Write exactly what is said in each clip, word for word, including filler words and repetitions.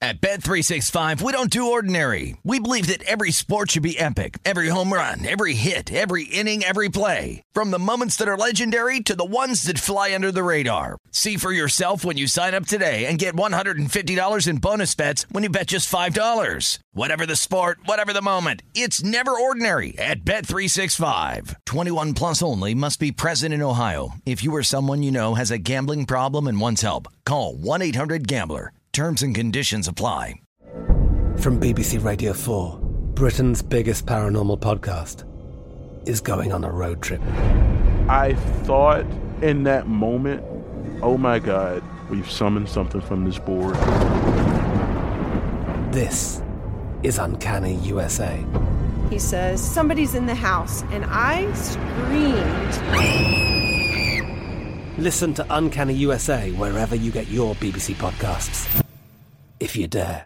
At Bet three sixty-five, we don't do ordinary. We believe that every sport should be epic. Every home run, every hit, every inning, every play. From the moments that are legendary to the ones that fly under the radar. See for yourself when you sign up today and get one hundred fifty dollars in bonus bets when you bet just five dollars. Whatever the sport, whatever the moment, it's never ordinary at Bet three sixty-five. twenty-one plus only. Must be present in Ohio. If you or someone you know has a gambling problem and wants help, call one eight hundred gambler. Terms and conditions apply. From B B C Radio four, Britain's biggest paranormal podcast is going on a road trip. I thought in that moment, oh my God, we've summoned something from this board. This is Uncanny U S A. He says, somebody's in the house, and I screamed... Listen to Uncanny U S A wherever you get your B B C podcasts, if you dare.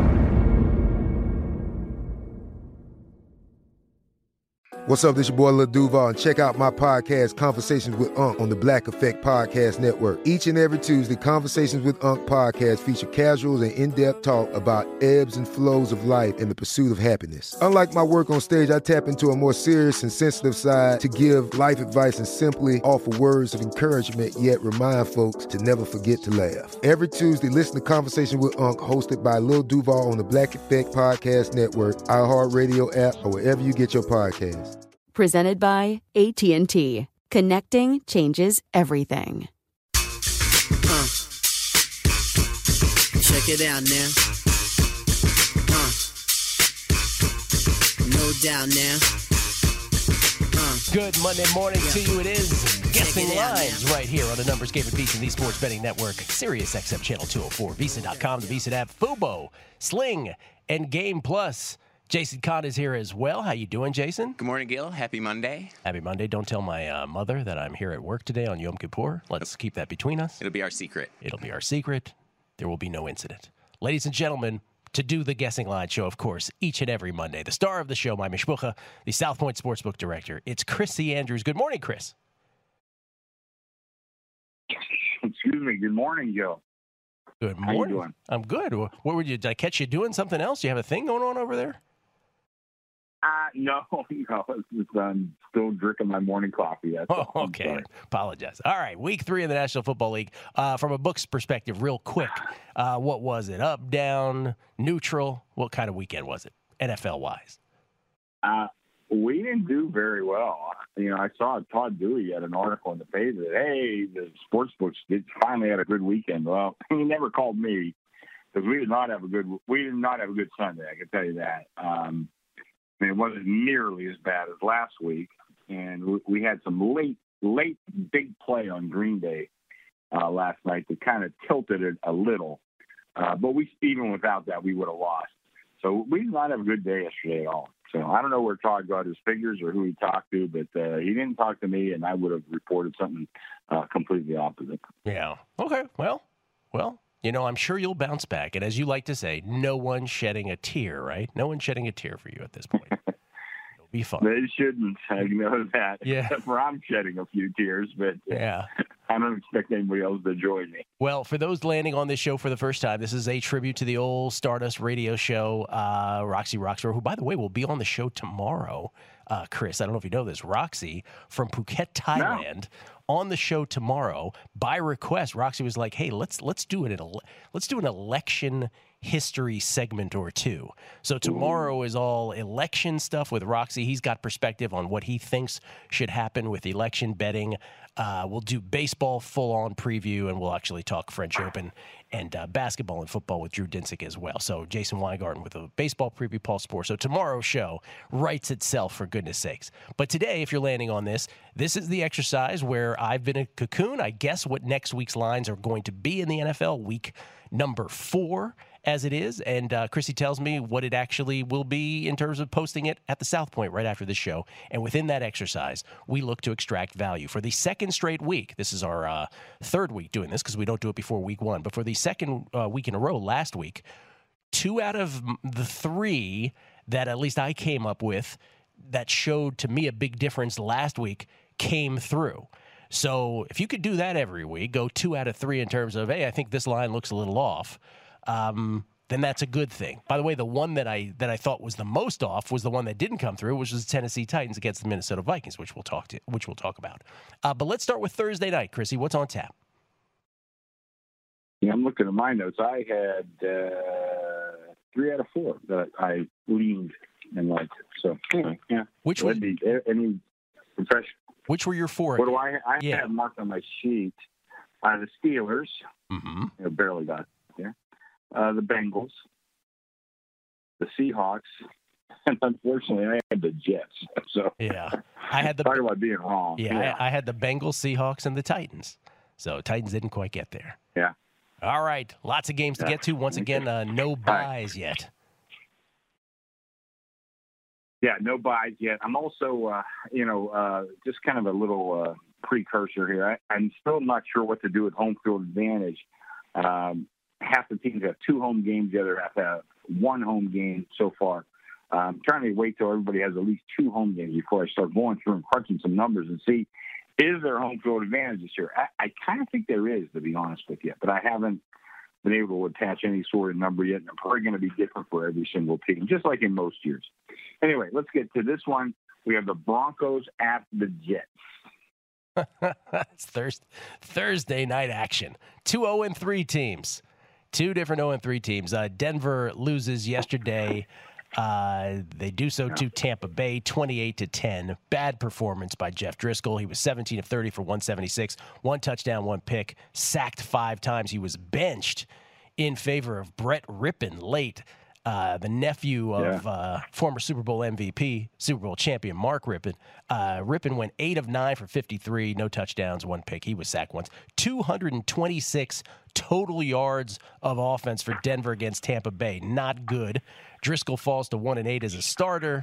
What's up, this your boy Lil Duval, and check out my podcast, Conversations with Unc, on the Black Effect Podcast Network. Each and every Tuesday, Conversations with Unc podcast feature casuals and in-depth talk about ebbs and flows of life and the pursuit of happiness. Unlike my work on stage, I tap into a more serious and sensitive side to give life advice and simply offer words of encouragement, yet remind folks to never forget to laugh. Every Tuesday, listen to Conversation with Unc, hosted by Lil Duval on the Black Effect Podcast Network, iHeartRadio app, or wherever you get your podcasts. Presented by A T and T. Connecting changes everything. Uh, check it out now. Uh, no doubt now. Uh, Good Monday morning yeah. to you. It is Guessing it out, Lines man. right here on the Numbers Game at VEASAN, the Sports Betting Network, Sirius X M Channel two oh four, VEASAN dot com, the VEASAN app, Fubo, Sling, and Game Plus. Jason Kahn is here as well. How you doing, Jason? Good morning, Gil. Happy Monday. Happy Monday. Don't tell my uh, mother that I'm here at work today on Yom Kippur. Let's keep that between us. It'll be our secret. It'll be our secret. There will be no incident. Ladies and gentlemen, to do the Guessing Line show, of course, each and every Monday. The star of the show, my mishpucha, the South Point Sportsbook director. It's Chrissy Andrews. Good morning, Chris. Excuse me. Good morning, Joe. Good How morning. you doing? I'm good. What were you? Did I catch you doing something else? You have a thing going on over there? Uh, no, no. It's just, I'm still drinking my morning coffee. That's Oh, all. I'm okay. sorry. Apologize. All right. Week three in the National Football League. Uh, from a book's perspective, real quick, uh, what was it? Up, down, neutral? What kind of weekend was it, N F L-wise? Uh, we didn't do very well. You know, I saw Todd Dewey had an article in the paper that, hey, the sports books did finally had a good weekend. Well, he never called me because we did not have a good we did not have a good Sunday. I can tell you that. Um, I mean, it wasn't nearly as bad as last week, and we, we had some late, late big play on Green Day uh, last night that kind of tilted it a little. Uh, but we, even without that, we would have lost. So we did not have a good day yesterday at all. So I don't know where Todd got his figures or who he talked to, but uh, he didn't talk to me, and I would have reported something uh, completely opposite. Yeah. Okay. Well, well, you know, I'm sure you'll bounce back. And as you like to say, no one's shedding a tear, right? No one's shedding a tear for you at this point. It'll be fun. They shouldn't. I know that. Yeah. Except for I'm shedding a few tears, but uh, Yeah. I don't expect anybody else to join me. Well, for those landing on this show for the first time, this is a tribute to the old Stardust radio show, uh, Roxy Roxrow, who, by the way, will be on the show tomorrow. Uh, Chris, I don't know if you know this, Roxy from Phuket, Thailand, no. on the show tomorrow. By request, Roxy was like, "Hey, let's let's do it. Ele- let's do an election history segment or two." So tomorrow Ooh. is all election stuff with Roxy. He's got perspective on what he thinks should happen with election betting. Uh, we'll do baseball full-on preview, and we'll actually talk French Open and uh, basketball and football with Drew Dinsick as well. So Jason Weingarten with a baseball preview, Paul Spohr. So tomorrow's show writes itself, for goodness sakes. But today, if you're landing on this, this is the exercise where I've been a cocoon. I guess what next week's lines are going to be in the N F L, week number four as it is. And uh, Chrissy tells me what it actually will be in terms of posting it at the South Point right after the show. And within that exercise, we look to extract value. For the second straight week, this is our uh, third week doing this because we don't do it before week one. But for the second uh, week in a row last week, two out of the three that at least I came up with that showed to me a big difference last week came through. So if you could do that every week, go two out of three in terms of, hey, I think this line looks a little off. Um, then that's a good thing. By the way, the one that I that I thought was the most off was the one that didn't come through, which was the Tennessee Titans against the Minnesota Vikings, which we'll talk to, which we'll talk about. Uh, but let's start with Thursday night, Chrissy. What's on tap? Yeah, I'm looking at my notes. I had uh, three out of four that I leaned and liked. So, anyway, yeah. Which was be any profession? Which were your four? What do I? I yeah. have marked on my sheet. Uh, the Steelers. Mm-hmm. I barely got there. Uh, the Bengals. The Seahawks. And unfortunately, I had the Jets. So yeah, I had the. Talk about being wrong. Yeah, yeah. I, I had the Bengals, Seahawks, and the Titans. So Titans didn't quite get there. Yeah. All right, lots of games to yeah. get to. Once again, uh, no buys yet. Yeah, no buys yet. I'm also, uh, you know, uh, just kind of a little uh, precursor here. I, I'm still not sure what to do with home field advantage. Um, half the teams have two home games, the other half have one home game so far. I'm trying to wait till everybody has at least two home games before I start going through and crunching some numbers and see, is there home field advantage this year? I, I kind of think there is, to be honest with you, but I haven't been able to attach any sort of number yet. And it's probably going to be different for every single team, just like in most years. Anyway, let's get to this one. We have the Broncos at the Jets. It's Thursday, Thursday night action. Two oh and three teams. Two different oh and three teams. Uh, Denver loses yesterday. Uh, they do so to Tampa Bay, twenty-eight to ten. Bad performance by Jeff Driscoll. He was seventeen of thirty for one seventy-six, one touchdown, one pick, sacked five times. He was benched in favor of Brett Rippon late, uh, the nephew of yeah. uh, former Super Bowl M V P, Super Bowl champion Mark Rippon. Uh, Rippon went eight of nine for fifty-three, no touchdowns, one pick. He was sacked once. two hundred twenty-six total yards of offense for Denver against Tampa Bay. Not good. Driscoll falls to one and eight as a starter.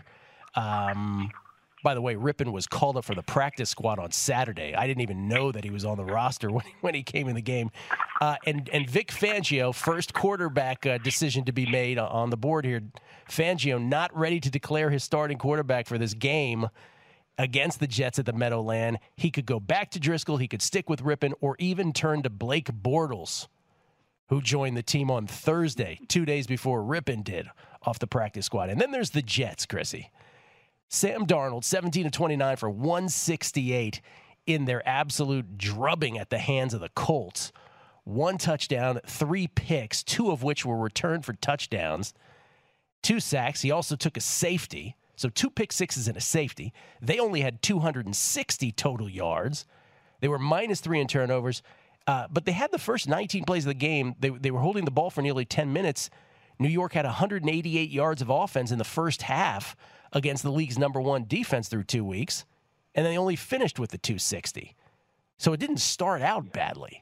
Um, by the way, Rippon was called up for the practice squad on Saturday. I didn't even know that he was on the roster when, when he came in the game. Uh, and, and Vic Fangio, first quarterback uh, decision to be made on the board here. Fangio not ready to declare his starting quarterback for this game against the Jets at the Meadowland. He could go back to Driscoll, he could stick with Rippon, or even turn to Blake Bortles, who joined the team on Thursday, two days before Rippon did, off the practice squad. And then there's the Jets, Chrissy. Sam Darnold, seventeen of twenty-nine for one sixty-eight in their absolute drubbing at the hands of the Colts. One touchdown, three picks, two of which were returned for touchdowns, two sacks. He also took a safety. So two pick sixes and a safety. They only had two hundred sixty total yards. They were minus three in turnovers. Uh, but they had the first nineteen plays of the game. They, they were holding the ball for nearly ten minutes. New York had one hundred eighty-eight yards of offense in the first half against the league's number one defense through two weeks. And they only finished with the two sixty. So it didn't start out badly.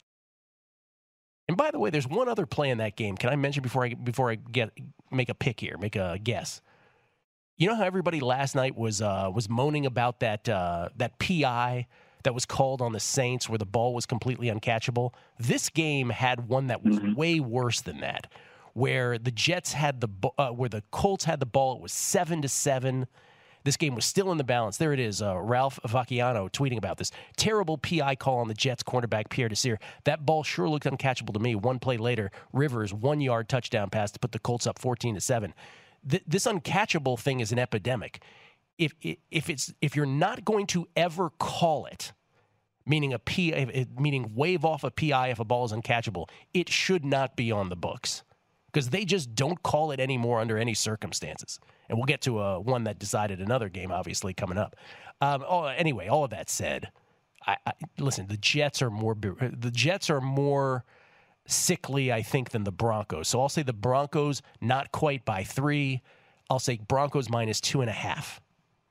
And by the way, there's one other play in that game. Can I mention before I before I get make a pick here, make a guess? You know how everybody last night was uh, was moaning about that uh, that P I that was called on the Saints where the ball was completely uncatchable? This game had one that was mm-hmm. way worse than that, where the Jets had the uh, where the Colts had the ball. It was seven to seven. This game was still in the balance. There it is. Uh, Ralph Vacchiano tweeting about this. Terrible P I call on the Jets cornerback Pierre Desir. That ball sure looked uncatchable to me. One play later, Rivers one yard touchdown pass to put the Colts up fourteen to seven. Th- this uncatchable thing is an epidemic. If if it's if you're not going to ever call it, meaning a P, meaning wave off a P I if a ball is uncatchable, it should not be on the books because they just don't call it anymore under any circumstances. And we'll get to a one that decided another game, obviously coming up. Um, oh, anyway, all of that said, I, I, listen, the Jets are more the Jets are more sickly, I think, than the Broncos. So I'll say the Broncos not quite by three. I'll say Broncos minus two and a half.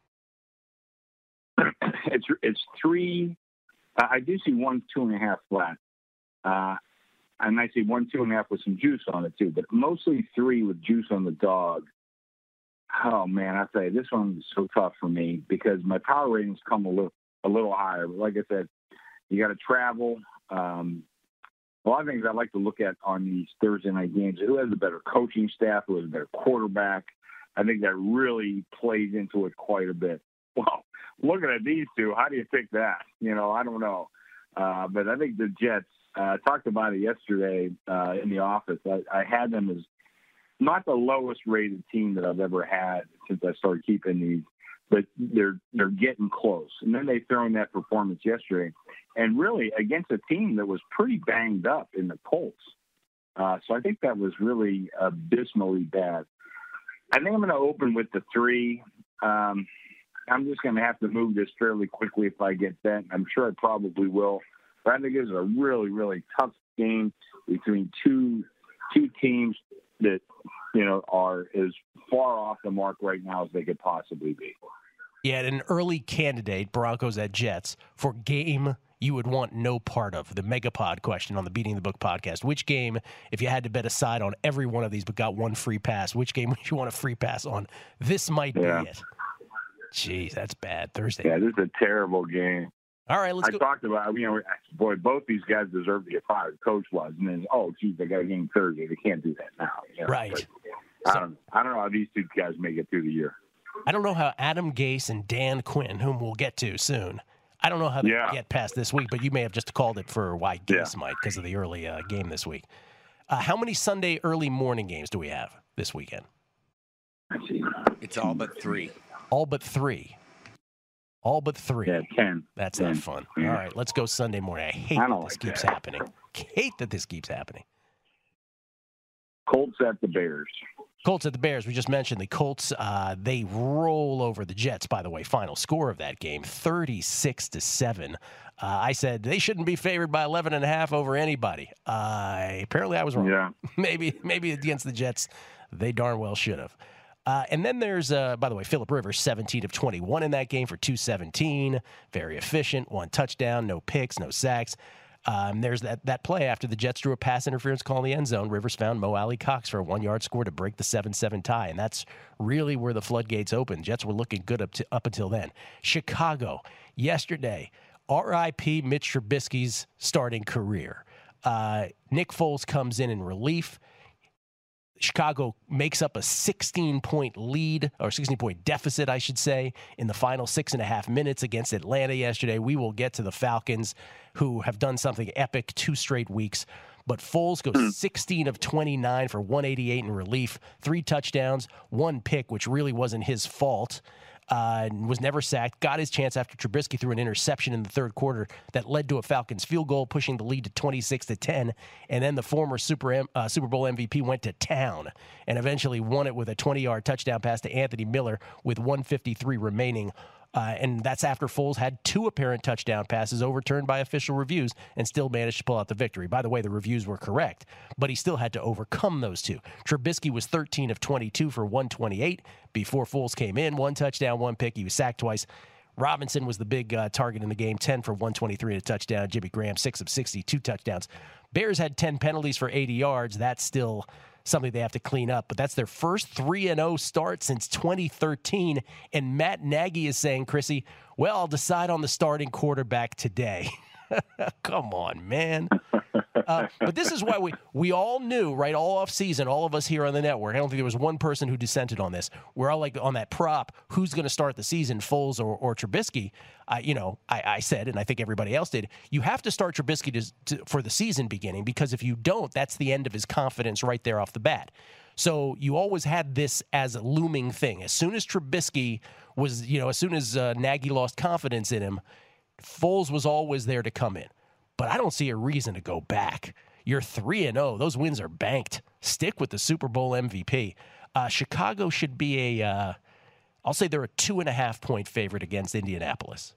It's it's three. Uh, I do see one two and a half flat, uh, and I see one two and a half with some juice on it too. But mostly three with juice on the dog. Oh man, I tell you, this one is so tough for me because my power ratings come a little a little higher. But like I said, you got to travel. Um, a lot of things I like to look at on these Thursday night games: who has a better coaching staff, who has a better quarterback. I think that really plays into it quite a bit. Well, looking at these two, how do you pick that? You know, I don't know. Uh, but I think the Jets, uh, I talked about it yesterday uh, in the office. I, I had them as not the lowest rated team that I've ever had since I started keeping these, but they're they're getting close. And then they throw in that performance yesterday, and really against a team that was pretty banged up in the Colts. Uh, so I think that was really abysmally bad. I think I'm going to open with the three. Um, I'm just going to have to move this fairly quickly if I get that. I'm sure I probably will. But I think it's a really, really tough game between two two teams that, you know, are as far off the mark right now as they could possibly be. Yeah, an early candidate, Broncos at Jets, for game you would want no part of. The Megapod question on the Beating the Book podcast. Which game, if you had to bet a side on every one of these but got one free pass, which game would you want a free pass on? This might yeah. be it. Jeez, that's bad. Thursday. Yeah, this is a terrible game. All right, let's I go. I talked about, you know, boy, both these guys deserve to get fired. Coach was. And then, oh, geez, they got a game Thursday. They can't do that now. You know? Right. But I, don't, I don't know how these two guys make it through the year. I don't know how Adam Gase and Dan Quinn, whom we'll get to soon, I don't know how they yeah. get past this week, but you may have just called it for why Gase yeah. might because of the early uh, game this week. Uh, how many Sunday early morning games do we have this weekend? It's all but three. All but three. All but three. Yeah, ten. That's ten. not fun. Yeah. All right, let's go Sunday morning. I hate I that don't this like keeps that. happening. Hate that this keeps happening. Colts at the Bears. Colts at the Bears. We just mentioned the Colts. Uh, they roll over the Jets. By the way, final score of that game, thirty-six to seven. Uh, I said they shouldn't be favored by eleven and a half over anybody. Uh, apparently, I was wrong. Yeah. maybe, maybe against the Jets, they darn well should have. Uh, and then there's, uh, by the way, Phillip Rivers, seventeen of twenty-one in that game for two seventeen. Very efficient. One touchdown, no picks, no sacks. Um, there's that, that play after the Jets drew a pass interference call in the end zone. Rivers found Mo Alley Cox for a one-yard score to break the seven seven tie, and that's really where the floodgates opened. Jets were looking good up, to, up until then. Chicago, yesterday, R I P Mitch Trubisky's starting career. Uh, Nick Foles comes in in relief. Chicago makes up a sixteen-point lead, or sixteen-point deficit, I should say, in the final six and a half minutes against Atlanta yesterday. We will get to the Falcons, who have done something epic two straight weeks. But Foles goes sixteen of twenty-nine for one eighty-eight in relief, three touchdowns, one pick, which really wasn't his fault. Uh, was never sacked, got his chance after Trubisky threw an interception in the third quarter that led to a Falcons field goal, pushing the lead to twenty-six to ten. And then the former Super M, uh, Super Bowl M V P went to town and eventually won it with a twenty-yard touchdown pass to Anthony Miller with one fifty-three remaining. Uh, and that's after Foles had two apparent touchdown passes overturned by official reviews and still managed to pull out the victory. By the way, the reviews were correct, but he still had to overcome those two. Trubisky was thirteen of twenty-two for one twenty-eight before Foles came in. One touchdown, one pick. He was sacked twice. Robinson was the big uh, target in the game, ten for one twenty-three and a touchdown. Jimmy Graham, six of sixty, two touchdowns. Bears had ten penalties for eighty yards. That's still something they have to clean up. But that's their first three and oh start since twenty thirteen. And Matt Nagy is saying, Chrissy, well, I'll decide on the starting quarterback today. Come on, man. Uh, but this is why we, we all knew, right, all off season, all of us here on the network, I don't think there was one person who dissented on this. We're all like on that prop, who's going to start the season, Foles or, or Trubisky? I, you know, I, I said, and I think everybody else did, you have to start Trubisky to, to, for the season beginning, because if you don't, that's the end of his confidence right there off the bat. So you always had this as a looming thing. As soon as Trubisky was, you know, as soon as uh, Nagy lost confidence in him, Foles was always there to come in. But I don't see a reason to go back. You're three and oh. Those wins are banked. Stick with the Super Bowl M V P. Uh, Chicago should be a, uh, I'll say they're a two and a half point favorite against Indianapolis.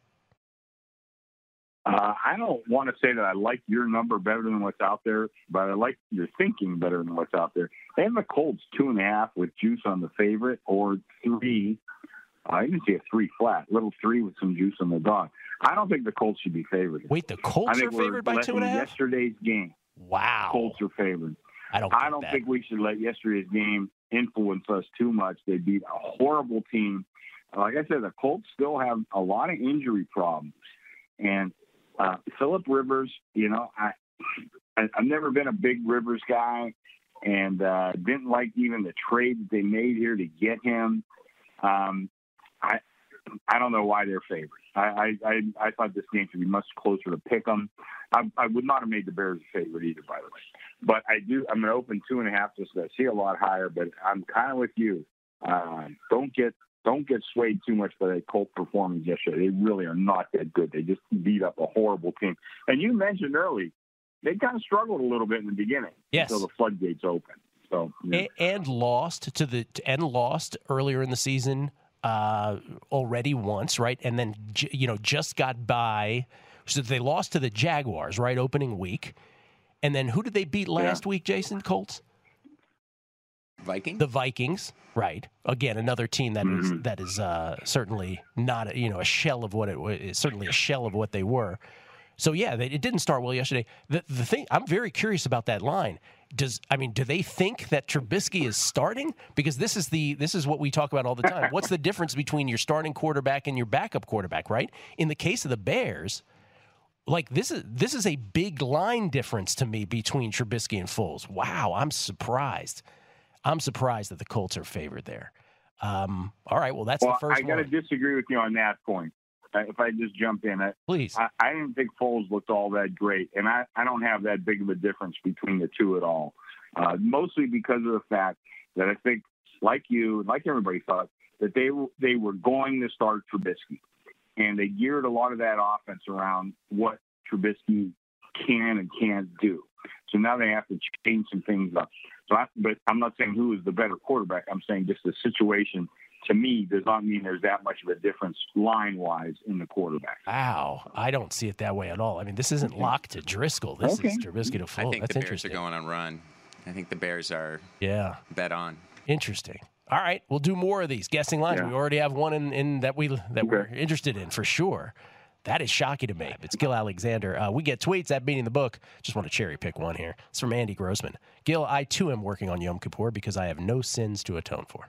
Uh, I don't want to say that I like your number better than what's out there, but I like your thinking better than what's out there. They have the Colts two and a half with juice on the favorite, or three. I didn't see a three flat, little three with some juice on the dog. I don't think the Colts should be favored. Wait, the Colts are favored by two and a half? Yesterday's game. Wow. Colts are favored. I don't. I don't think we should let yesterday's game influence us too much. They beat a horrible team. Like I said, the Colts still have a lot of injury problems, and uh, Phillip Rivers. You know, I, I I've never been a big Rivers guy, and uh, didn't like even the trade that they made here to get him. Um, I I don't know why they're favored. I, I, I thought this game should be much closer to pick 'em. I, I would not have made the Bears a favorite either, by the way. but I do. I'm going to open two and a half just because I see a lot higher. But I'm kind of with you. Uh, don't get don't get swayed too much by that Colt performance yesterday. They really are not that good. They just beat up a horrible team. And you mentioned early, they kind of struggled a little bit in the beginning yes. until the floodgates opened. So yeah. and, and lost to the and lost earlier in the season uh, already once, right? And then you know just got by. So they lost to the Jaguars, right, opening week. And then who did they beat last yeah. week, Jason? Colts? Vikings? The Vikings, right. Again, another team that mm-hmm. is that is uh, certainly not, you know, a shell of what it was, certainly a shell of what they were. So, yeah, they, it didn't start well yesterday. The the thing, I'm very curious about that line. Does I mean, do they think that Trubisky is starting? Because this is the this is what we talk about all the time. What's the difference between your starting quarterback and your backup quarterback, right? In the case of the Bears, like this is this is a big line difference to me between Trubisky and Foles. Wow, I'm surprised. I'm surprised that the Colts are favored there. Um, all right, well, that's well, the first I got to one. disagree with you on that point. Uh, if I just jump in. I, Please. I, I didn't think Foles looked all that great, and I, I don't have that big of a difference between the two at all, uh, mostly because of the fact that I think, like you, like everybody thought, that they, they were going to start Trubisky, and they geared a lot of that offense around what Trubisky can and can't do. So now they have to change some things up. So, I, but I'm not saying who is the better quarterback. I'm saying just the situation, to me, does not mean there's that much of a difference line-wise in the quarterback. Wow, I don't see it that way at all. I mean, this isn't locked to Driscoll. This okay. is Trubisky to Foles. I think That's the Bears interesting. are going on run. I think the Bears are yeah bet on. Interesting. All right, we'll do more of these guessing lines. Yeah. We already have one in, in that we that okay. we're interested in for sure. That is shocking to me. It's Gil Alexander. Uh, we get tweets at Beating the Book. Just want to cherry pick one here. It's from Andy Grossman. Gil, I too am working on Yom Kippur because I have no sins to atone for.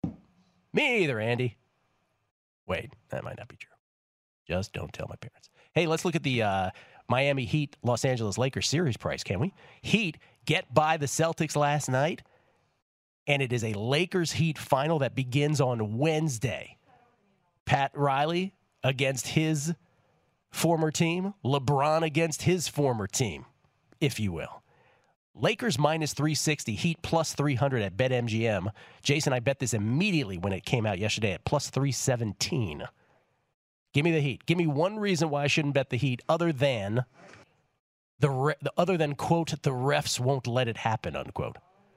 Me either, Andy. Wait, that might not be true. Just don't tell my parents. Hey, let's look at the uh, Miami Heat Los Angeles Lakers series price, can we? Heat get by the Celtics last night, and it is a Lakers Heat final that begins on Wednesday. Pat Riley against his former team, LeBron against his former team, if you will. Lakers minus three sixty, Heat plus three hundred at BetMGM. Jason, I bet this immediately when it came out yesterday at plus three seventeen. Give me the Heat. Give me one reason why I shouldn't bet the Heat other than, the, re- other than quote, the refs won't let it happen, unquote.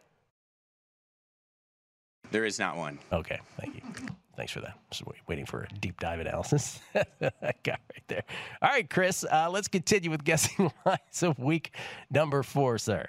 There is not one. Okay, thank you. Thanks for that. Just waiting for a deep dive analysis. That guy right there. All right, Chris, uh, let's continue with guessing lines of week number four, sir.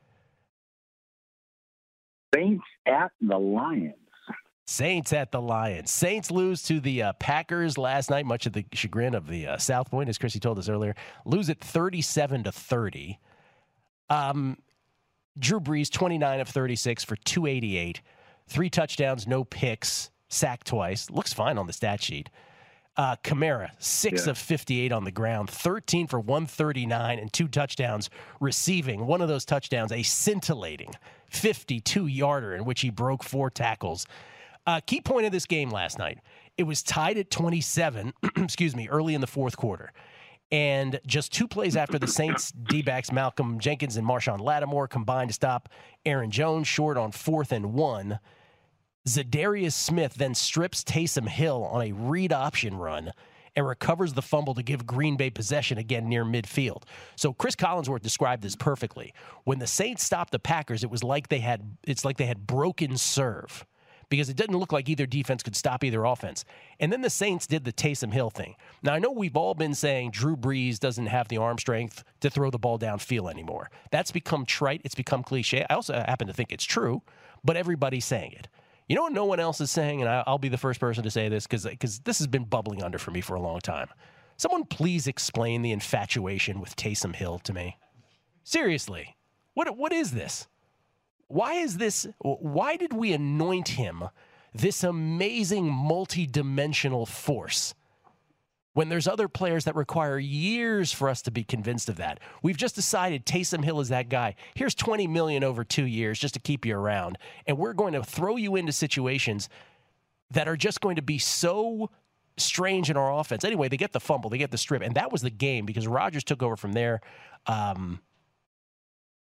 Saints at the Lions. Saints at the Lions. Saints lose to the uh, Packers last night, much of the chagrin of the uh, South Point, as Chrissy told us earlier. Lose it thirty-seven to thirty. Um, Drew Brees, twenty-nine of thirty-six for two eighty-eight. Three touchdowns, no picks. Sacked twice. Looks fine on the stat sheet. Uh, Kamara, six yeah. of fifty-eight on the ground, thirteen for one thirty-nine, and two touchdowns receiving. One of those touchdowns, a scintillating fifty-two-yarder in which he broke four tackles. Uh, key point of this game last night, it was tied at twenty-seven, excuse me, early in the fourth quarter. And just two plays after the Saints D-backs, Malcolm Jenkins and Marshawn Lattimore combined to stop Aaron Jones short on fourth and one. Zadarius Smith then strips Taysom Hill on a read option run and recovers the fumble to give Green Bay possession again near midfield. So Chris Collinsworth described this perfectly. When the Saints stopped the Packers, it was like they had it's like they had broken serve because it didn't look like either defense could stop either offense. And then the Saints did the Taysom Hill thing. Now, I know we've all been saying Drew Brees doesn't have the arm strength to throw the ball downfield anymore. That's become trite. It's become cliche. I also happen to think it's true, but everybody's saying it. You know what no one else is saying, and I'll be the first person to say this because because this has been bubbling under for me for a long time. Someone please explain the infatuation with Taysom Hill to me. Seriously, what what is this? Why is this? Why did we anoint him this amazing multi-dimensional force when there's other players that require years for us to be convinced of that? We've just decided Taysom Hill is that guy. Here's twenty million dollars over two years just to keep you around, and we're going to throw you into situations that are just going to be so strange in our offense. Anyway, they get the fumble, they get the strip, and that was the game because Rodgers took over from there. Um,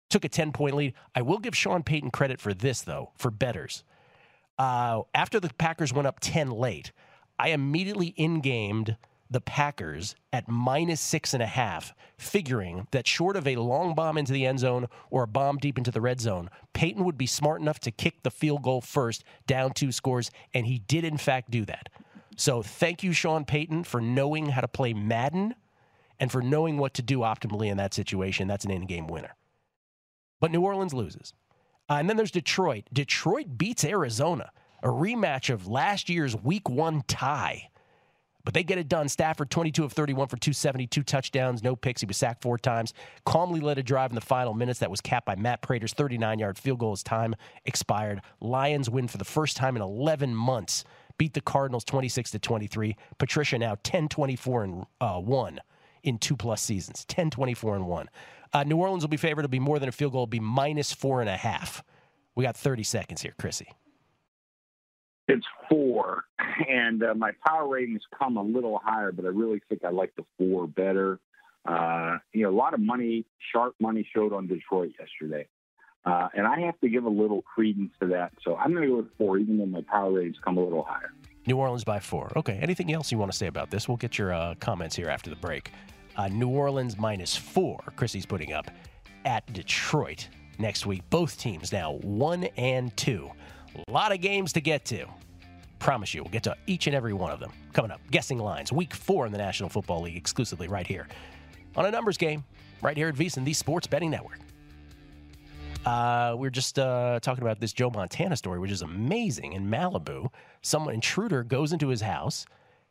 took a ten-point lead. I will give Sean Payton credit for this, though, for bettors. Uh, after the Packers went up ten late, I immediately in-gamed the Packers at minus six and a half, figuring that short of a long bomb into the end zone or a bomb deep into the red zone, Payton would be smart enough to kick the field goal first, down two scores, and he did, in fact, do that. So thank you, Sean Payton, for knowing how to play Madden and for knowing what to do optimally in that situation. That's an in-game winner. But New Orleans loses. Uh, and then there's Detroit. Detroit beats Arizona, a rematch of last year's week one tie. But they get it done. Stafford, twenty-two of thirty-one for two seventy, two touchdowns, no picks. He was sacked four times. Calmly led a drive in the final minutes that was capped by Matt Prater's thirty-nine-yard field goal as time expired. Lions win for the first time in eleven months. Beat the Cardinals twenty-six to twenty-three. Patricia now ten twenty-four and one in two-plus seasons. ten twenty-four and one. Uh, New Orleans will be favored. It'll be more than a field goal. It'll be minus four and a half. We got thirty seconds here, Chrissy. It's four, and uh, my power ratings come a little higher, but I really think I like the four better. Uh, you know, a lot of money, sharp money showed on Detroit yesterday, uh, and I have to give a little credence to that. So I'm going to go with four, even though my power ratings come a little higher. New Orleans by four. Okay, anything else you want to say about this? We'll get your uh, comments here after the break. Uh, New Orleans minus four, Chrissy's putting up at Detroit next week. Both teams now one and two. A lot of games to get to. Promise you, we'll get to each and every one of them. Coming up, Guessing Lines, week four in the National Football League, exclusively right here on a numbers game, right here at VSiN, the Sports Betting Network. Uh, we we're just uh, talking about this Joe Montana story, which is amazing. In Malibu, someone intruder goes into his house,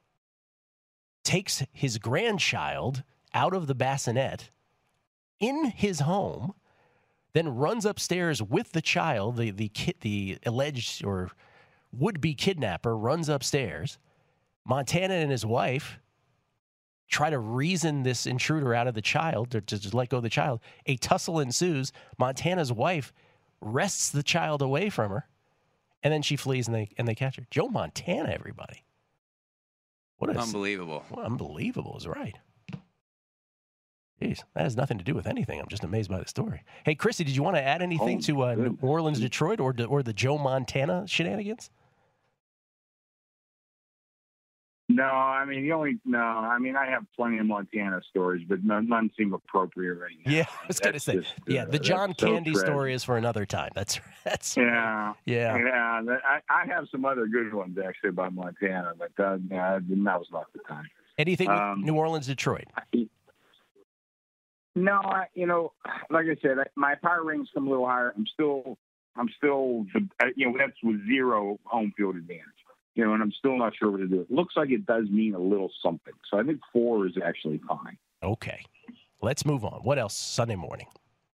takes his grandchild out of the bassinet in his home, then runs upstairs with the child, the the kid, the alleged or would-be kidnapper runs upstairs. Montana and his wife try to reason this intruder out of the child, or to just let go of the child. A tussle ensues. Montana's wife wrests the child away from her, and then she flees, and they and they catch her. Joe Montana, everybody. What is unbelievable? What unbelievable is right. Jeez, that has nothing to do with anything. I'm just amazed by the story. Hey, Chrissy, did you want to add anything oh, to uh, good. New Orleans, Detroit, or or the Joe Montana shenanigans? No, I mean the only no. I mean I have plenty of Montana stories, but none, none seem appropriate right now. Yeah, I was going to say. Just, yeah, uh, the John so Candy tragic. story is for another time. That's that's. Yeah, yeah, yeah. I, I have some other good ones actually about Montana, but uh, yeah, that was not the time. Anything with Um, New Orleans, Detroit? I, no, I, you know, like I said, I, my power ratings come a little higher. I'm still, I'm still, you know, that's with zero home field advantage. You know, and I'm still not sure what to do. It looks like it does mean a little something. So I think four is actually fine. Okay. Let's move on. What else Sunday morning?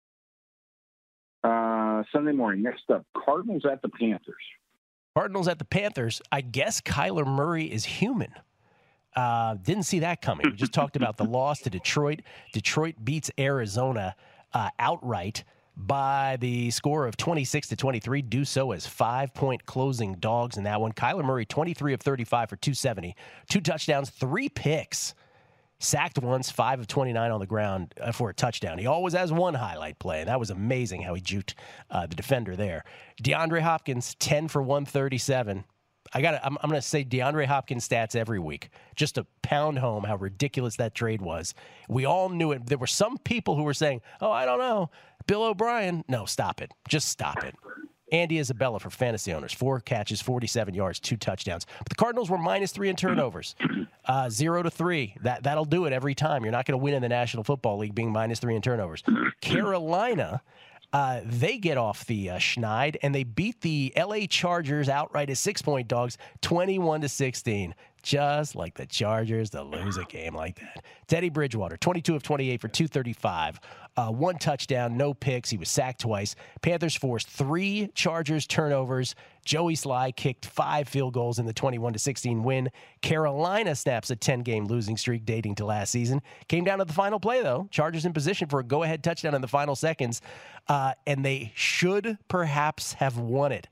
Uh, Sunday morning. Next up, Cardinals at the Panthers. Cardinals at the Panthers. I guess Kyler Murray is human. Uh, didn't see that coming. We just talked about the loss to Detroit. Detroit beats Arizona uh, outright by the score of twenty-six to twenty-three. Do so as five-point closing dogs in that one. Kyler Murray, twenty-three of thirty-five for two seventy. Two touchdowns, three picks. Sacked once, five of twenty-nine on the ground uh, for a touchdown. He always has one highlight play, and that was amazing how he juked uh, the defender there. DeAndre Hopkins, ten for one thirty-seven. I got. I'm, I'm going to say DeAndre Hopkins stats every week, just to pound home how ridiculous that trade was. We all knew it. There were some people who were saying, "Oh, I don't know, Bill O'Brien." No, stop it. Just stop it. Andy Isabella for fantasy owners, four catches, forty-seven yards, two touchdowns. But the Cardinals were minus three in turnovers, uh, zero to three. That that'll do it every time. You're not going to win in the National Football League being minus three in turnovers. Carolina. Uh, they get off the uh, schneid, and they beat the L A Chargers outright as six-point dogs, twenty-one to sixteen. Just like the Chargers to lose a game like that. Teddy Bridgewater, twenty-two of twenty-eight for two thirty-five. Uh, one touchdown, no picks. He was sacked twice. Panthers forced three Chargers turnovers. Joey Sly kicked five field goals in the twenty-one to sixteen win. Carolina snaps a ten-game losing streak dating to last season. Came down to the final play, though. Chargers in position for a go-ahead touchdown in the final seconds, uh, and they should perhaps have won it.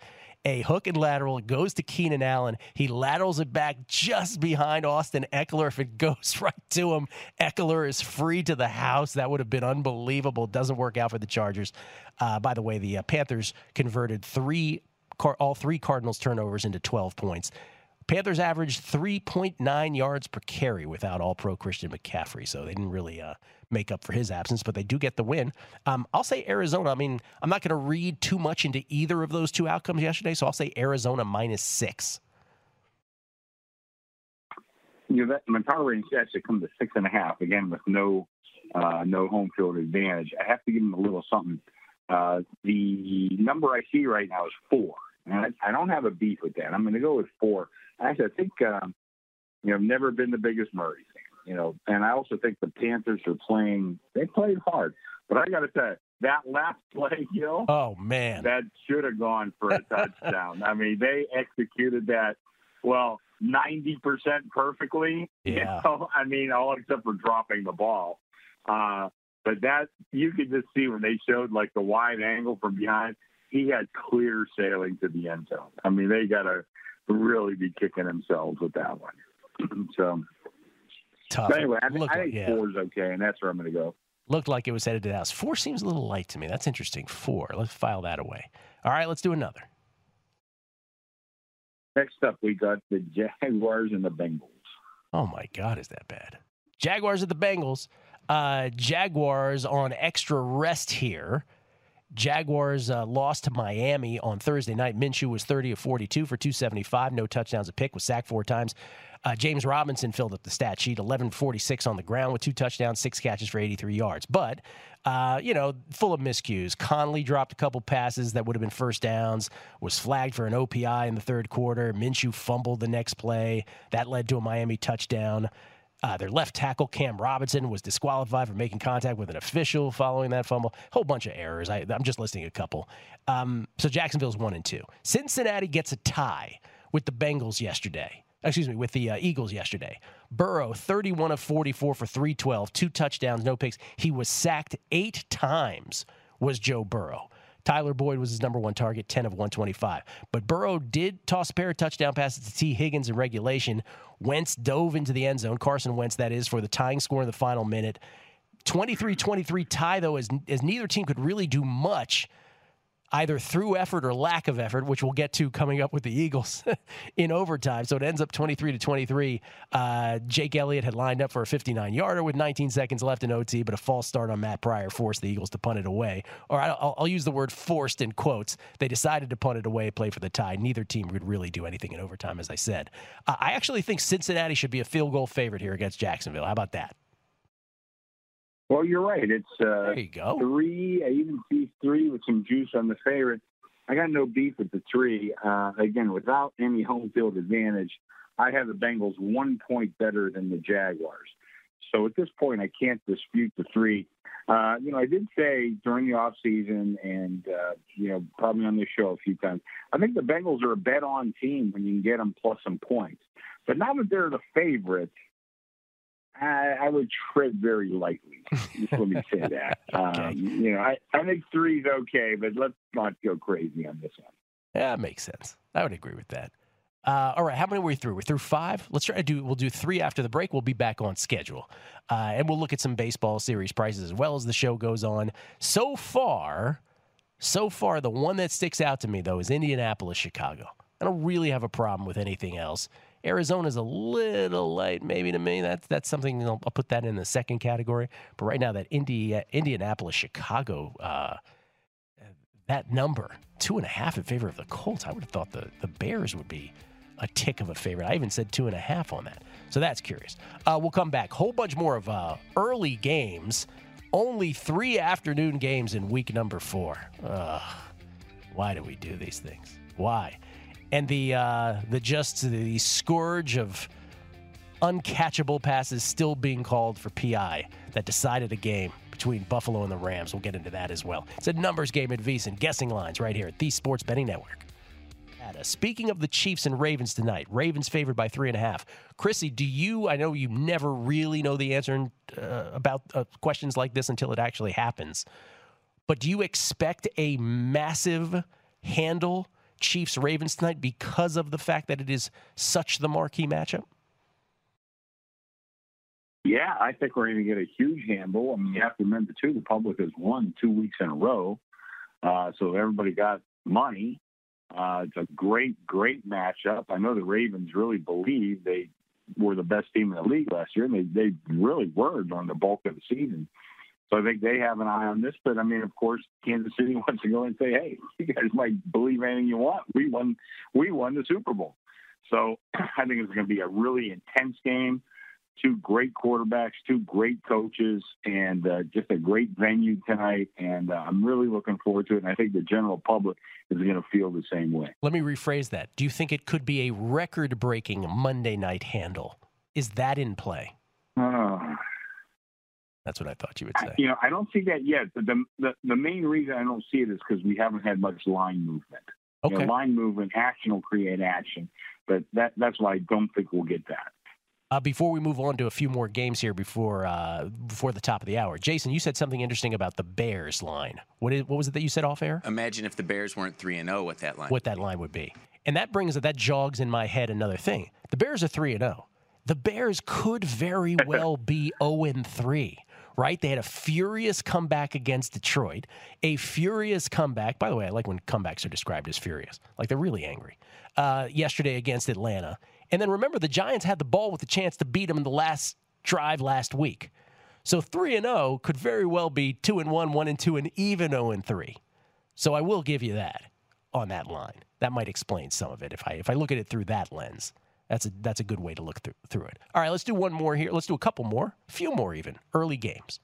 a hook and lateral. It goes to Keenan Allen. He laterals it back just behind Austin Eckler. If it goes right to him, Eckler is free to the house. That would have been unbelievable. Doesn't work out for the Chargers. Uh, by the way, the uh, Panthers converted three, all three Cardinals turnovers into twelve points. Panthers averaged three point nine yards per carry without All-Pro Christian McCaffrey, so they didn't really uh, make up for his absence, but they do get the win. Um, I'll say Arizona. I mean, I'm not going to read too much into either of those two outcomes yesterday, so I'll say Arizona minus six. You know, that my power range actually come to six and a half again with no uh, no home field advantage. I have to give them a little something. Uh, the number I see right now is four, and I, I don't have a beef with that. I'm going to go with four. Actually, I think um, you know I've never been the biggest Murray fan, you know, and I also think the Panthers are playing. They played hard, but I got to say that last play, you know, oh man, that should have gone for a touchdown. I mean, they executed that well ninety percent perfectly. Yeah. You know? I mean, all except for dropping the ball. Uh, but that you could just see when they showed like the wide angle from behind. He had clear sailing to the end zone. I mean, they got to really be kicking themselves with that one. So, tough. But anyway, I, Look, I think yeah. four is okay, and that's where I'm going to go. Looked like it was headed to the house. Four seems a little light to me. That's interesting. Four. Let's file that away. All right, let's do another. Next up, we got the Jaguars and the Bengals. Oh, my God, is that bad? Jaguars at the Bengals. Uh, Jaguars on extra rest here. Jaguars uh, lost to Miami on Thursday night. Minshew was thirty of forty-two for two seventy-five. No touchdowns, a pick, was sacked four times. Uh, James Robinson filled up the stat sheet, eleven forty-six on the ground with two touchdowns, six catches for eighty-three yards. But, uh, you know, full of miscues. Conley dropped a couple passes that would have been first downs, was flagged for an O P I in the third quarter. Minshew fumbled the next play. That led to a Miami touchdown. Uh, their left tackle, Cam Robinson, was disqualified for making contact with an official following that fumble. Whole bunch of errors. I, I'm just listing a couple. Um, so Jacksonville's one and two. Cincinnati gets a tie with the Bengals yesterday. Excuse me, with the uh, Eagles yesterday. Burrow, thirty-one of forty-four for three twelve, two touchdowns, no picks. He was sacked eight times, was Joe Burrow. Tyler Boyd was his number one target, ten of one twenty-five. But Burrow did toss a pair of touchdown passes to T. Higgins in regulation. Wentz dove into the end zone. Carson Wentz, that is, for the tying score in the final minute. twenty-three twenty-three tie, though, as, as neither team could really do much, either through effort or lack of effort, which we'll get to coming up with the Eagles in overtime. So it ends up twenty-three to twenty-three. Uh, Jake Elliott had lined up for a fifty-nine-yarder with nineteen seconds left in O T, but a false start on Matt Pryor forced the Eagles to punt it away. Or I'll, I'll use the word forced in quotes. They decided to punt it away, play for the tie. Neither team could really do anything in overtime, as I said. Uh, I actually think Cincinnati should be a field goal favorite here against Jacksonville. How about that? Well, you're right. It's uh, there you go. Three. I even see three with some juice on the favorite. I got no beef with the three. Uh, again, without any home field advantage, I have the Bengals one point better than the Jaguars. So at this point, I can't dispute the three. Uh, you know, I did say during the offseason and, uh, you know, probably on this show a few times, I think the Bengals are a bet-on team when you can get them plus some points. But now that they're the favorite, I, I would tread very lightly. Just let me say that. Okay. Um, you know, I, I think three's okay, but let's not go crazy on this one. Yeah, that makes sense. I would agree with that. Uh, all right, how many were we through? We're through five. Let's try to do. We'll do three after the break. We'll be back on schedule, uh, and we'll look at some baseball series prices as well as the show goes on. So far, so far, the one that sticks out to me though is Indianapolis, Chicago. I don't really have a problem with anything else. Arizona's a little light, maybe to me. That's that's something I'll, I'll put that in the second category. But right now, that Indi- Indianapolis, Chicago, uh, that number two and a half in favor of the Colts. I would have thought the the Bears would be a tick of a favorite. I even said two and a half on that. So that's curious. Uh, we'll come back. Whole bunch more of uh, early games. Only three afternoon games in week number four. Ugh. Why do we do these things? Why? And the uh, the just the scourge of uncatchable passes still being called for P I that decided a game between Buffalo and the Rams. We'll get into that as well. It's a numbers game at VSiN. Guessing lines right here at the Sports Betting Network. Speaking of the Chiefs and Ravens tonight, Ravens favored by three and a half. Chrissy, do you, I know you never really know the answer uh, about uh, questions like this until it actually happens, but do you expect a massive handle Chiefs-Ravens tonight because of the fact that it is such the marquee matchup? Yeah, I think we're going to get a huge handle. I mean, you have to remember, too, the public has won two weeks in a row. Uh, so everybody got money. Uh, it's a great, great matchup. I know the Ravens really believe they were the best team in the league last year, and they, they really were during the bulk of the season. So I think they have an eye on this. But, I mean, of course, Kansas City wants to go and say, hey, you guys might believe anything you want. We won, we won the Super Bowl. So I think it's going to be a really intense game. Two great quarterbacks, two great coaches, and uh, just a great venue tonight. And uh, I'm really looking forward to it. And I think the general public is going to feel the same way. Let me rephrase that. Do you think it could be a record-breaking Monday night handle? Is that in play? Uh, That's what I thought you would say. You know, I don't see that yet. But the, the, the main reason I don't see it is because we haven't had much line movement. Okay. You know, line movement, action will create action. But that, that's why I don't think we'll get that. Uh, before we move on to a few more games here before uh, before the top of the hour, Jason, you said something interesting about the Bears line. What is what was it that you said off air? Imagine if the Bears weren't three and zero, what that line? What that line would be, and that brings that jogs in my head another thing. The Bears are three and zero. The Bears could very well be zero and three. Right? They had a furious comeback against Detroit. A furious comeback. By the way, I like when comebacks are described as furious, like they're really angry. Uh, yesterday against Atlanta. And then remember, the Giants had the ball with the chance to beat them in the last drive last week. So three and zero could very well be two and one, one and two, and even zero and three. So I will give you that on that line. That might explain some of it if I if I look at it through that lens. That's a that's a good way to look through through it. All right, let's do one more here. Let's do a couple more, a few more even. Early games.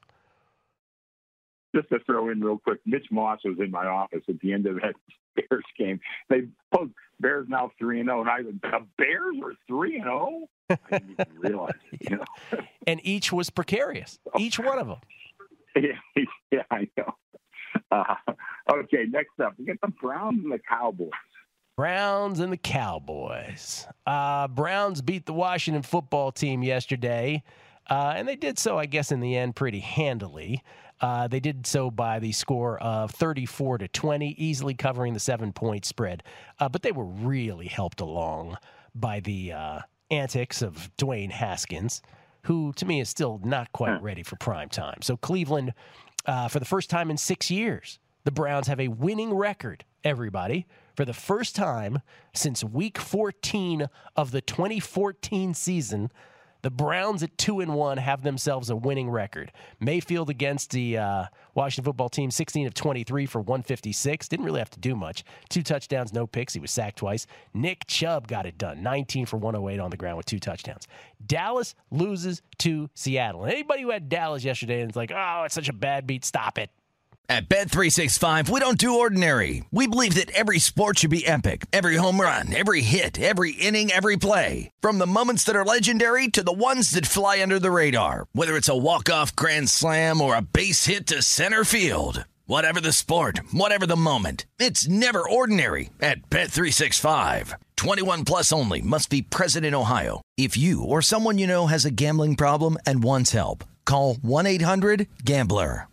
Just to throw in real quick, Mitch Moss was in my office at the end of that Bears game. They both Bears now three and zero, and I the Bears were three and zero. I didn't even realize it, you know. And each was precarious. Each one of them. Yeah, yeah, I know. Uh, okay, next up, we got the Browns and the Cowboys. Browns and the Cowboys. Uh, Browns beat the Washington football team yesterday, uh, and they did so, I guess, in the end, pretty handily. Uh, they did so by the score of thirty-four to twenty, easily covering the seven-point spread. Uh, but they were really helped along by the uh, antics of Dwayne Haskins, who, to me, is still not quite ready for prime time. So Cleveland, uh, for the first time in six years, the Browns have a winning record, everybody, for the first time since week fourteen of the twenty fourteen season. The Browns at two and one have themselves a winning record. Mayfield against the uh, Washington football team, sixteen of twenty-three for one fifty-six. Didn't really have to do much. Two touchdowns, no picks. He was sacked twice. Nick Chubb got it done, nineteen for one oh eight on the ground with two touchdowns. Dallas loses to Seattle. And anybody who had Dallas yesterday and is like, oh, it's such a bad beat, stop it. At Bet three sixty-five, we don't do ordinary. We believe that every sport should be epic. Every home run, every hit, every inning, every play. From the moments that are legendary to the ones that fly under the radar. Whether it's a walk-off grand slam or a base hit to center field. Whatever the sport, whatever the moment. It's never ordinary at Bet three sixty-five. twenty-one plus only. Must be present in Ohio. If you or someone you know has a gambling problem and wants help, call one eight hundred gambler.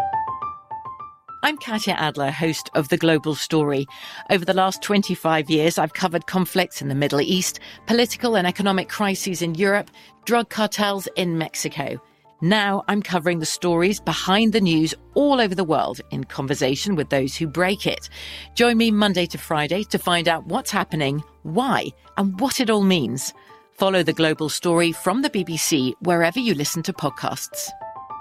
I'm Katya Adler, host of The Global Story. Over the last twenty-five years, I've covered conflicts in the Middle East, political and economic crises in Europe, drug cartels in Mexico. Now I'm covering the stories behind the news all over the world in conversation with those who break it. Join me Monday to Friday to find out what's happening, why, and what it all means. Follow The Global Story from the B B C wherever you listen to podcasts.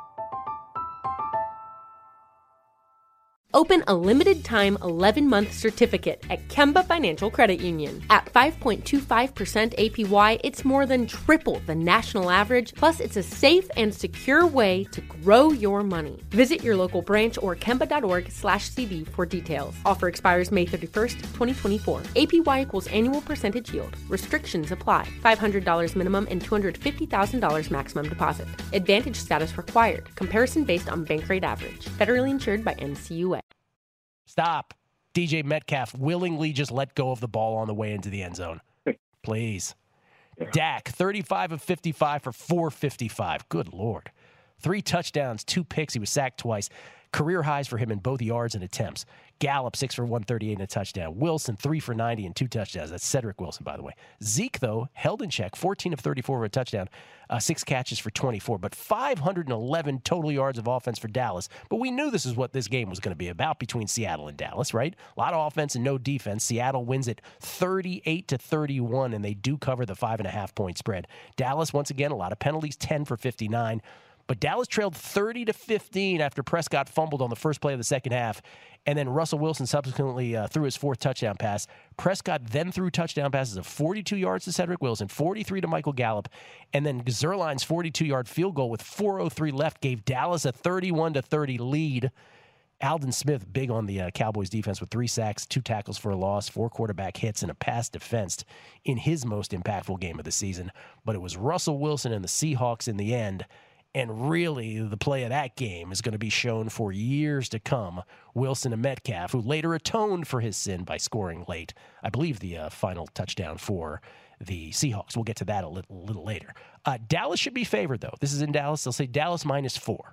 Open a limited-time eleven-month certificate at Kemba Financial Credit Union. At five point two five percent A P Y, it's more than triple the national average, plus it's a safe and secure way to grow your money. Visit your local branch or kemba.org slash CD for details. Offer expires May thirty-first, twenty twenty-four. A P Y equals annual percentage yield. Restrictions apply. five hundred dollars minimum and two hundred fifty thousand dollars maximum deposit. Advantage status required. Comparison based on bank rate average. Federally insured by N C U A. Stop. D J Metcalf willingly just let go of the ball on the way into the end zone. Please. Yeah. Dak, thirty-five of fifty-five for four fifty-five. Good Lord. Three touchdowns, two picks. He was sacked twice. Career highs for him in both yards and attempts. Gallup, six for one thirty-eight and a touchdown. Wilson, three for ninety and two touchdowns. That's Cedric Wilson, by the way. Zeke, though, held in check, fourteen of thirty-four for a touchdown, uh, six catches for twenty-four, but five hundred eleven total yards of offense for Dallas. But we knew this is what this game was going to be about between Seattle and Dallas, right? A lot of offense and no defense. Seattle wins it thirty-eight to thirty-one, and they do cover the five and a half point spread. Dallas, once again, a lot of penalties, ten for fifty-nine. But Dallas trailed thirty to fifteen after Prescott fumbled on the first play of the second half, and then Russell Wilson subsequently uh, threw his fourth touchdown pass. Prescott then threw touchdown passes of forty-two yards to Cedric Wilson, forty-three to Michael Gallup, and then Zerline's forty-two-yard field goal with four oh three left gave Dallas a thirty-one to thirty lead. Aldon Smith, big on the uh, Cowboys defense with three sacks, two tackles for a loss, four quarterback hits, and a pass defensed in his most impactful game of the season. But it was Russell Wilson and the Seahawks in the end. And really, the play of that game is going to be shown for years to come. Wilson and Metcalf, who later atoned for his sin by scoring late, I believe the uh, final touchdown for the Seahawks. We'll get to that a little, little later. Uh, Dallas should be favored, though. This is in Dallas. They'll say Dallas minus four.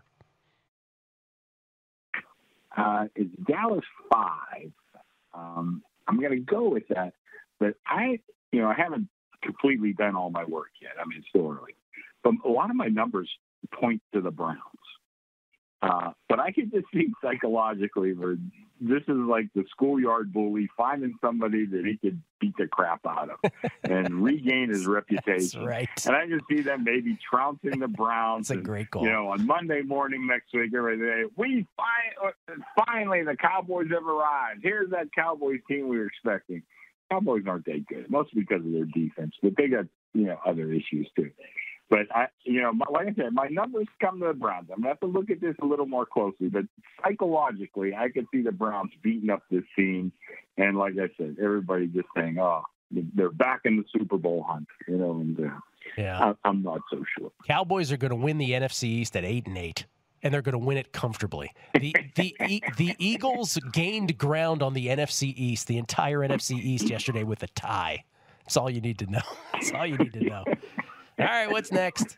Uh, it's Dallas five. Um, I'm going to go with that. But I, you know, I haven't completely done all my work yet. I mean, it's still early. But a lot of my numbers point to the Browns. Uh, but I can just see psychologically where this is like the schoolyard bully finding somebody that he could beat the crap out of and regain his reputation. That's right. And I can see them maybe trouncing the Browns. That's a great goal. You know, on Monday morning next week, everybody, we find, finally the Cowboys have arrived. Here's that Cowboys team we were expecting. Cowboys aren't that good, mostly because of their defense, but they got, you know, other issues too. But, I, you know, like I said, my numbers come to the Browns. I'm going to have to look at this a little more closely. But psychologically, I could see the Browns beating up this team. And like I said, everybody just saying, oh, they're back in the Super Bowl hunt, you know, and uh, yeah. I, I'm not so sure. Cowboys are going to win the N F C East at eight and eight. And they're going to win it comfortably. The the the Eagles gained ground on the N F C East, the entire N F C East yesterday with a tie. That's all you need to know. That's all you need to know. All right, what's next?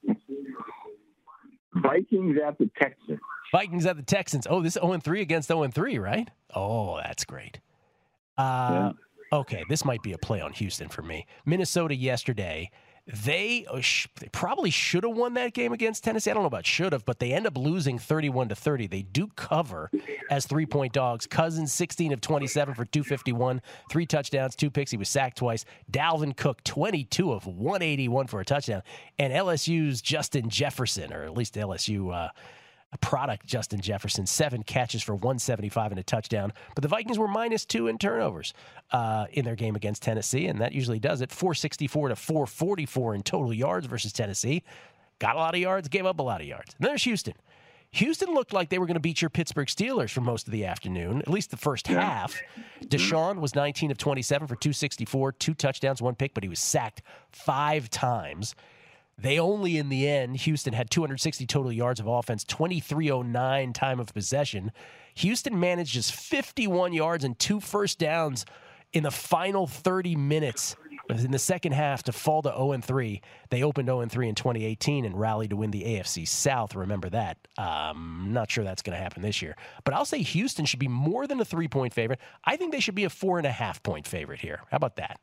Vikings at the Texans. Vikings at the Texans. Oh, this is oh and three against oh and three, right? Oh, that's great. Uh, yeah. Okay, this might be a play on Houston for me. Minnesota yesterday, they, uh, sh- they probably should have won that game against Tennessee. I don't know about should have, but they end up losing thirty-one to thirty. They do cover as three-point dogs. Cousins, sixteen of twenty-seven for two fifty-one, three touchdowns, two picks. He was sacked twice. Dalvin Cook, twenty-two of one eighty-one for a touchdown. And L S U's Justin Jefferson, or at least L S U uh, product Justin Jefferson, seven catches for one seventy-five and a touchdown. But the Vikings were minus two in turnovers uh, in their game against Tennessee, and that usually does it. four sixty-four to four forty-four in total yards versus Tennessee. Got a lot of yards, gave up a lot of yards. And there's Houston. Houston looked like they were going to beat your Pittsburgh Steelers for most of the afternoon, at least the first half. Deshaun was nineteen of twenty-seven for two sixty-four, two touchdowns, one pick, but he was sacked five times. They only, in the end, Houston had two hundred sixty total yards of offense, twenty-three oh nine time of possession. Houston managed just fifty-one yards and two first downs in the final thirty minutes in the second half to fall to oh and three. They opened oh and three in twenty eighteen and rallied to win the A F C South. Remember that. Um, not sure that's going to happen this year. But I'll say Houston should be more than a three-point favorite. I think they should be a four-and-a-half-point favorite here. How about that?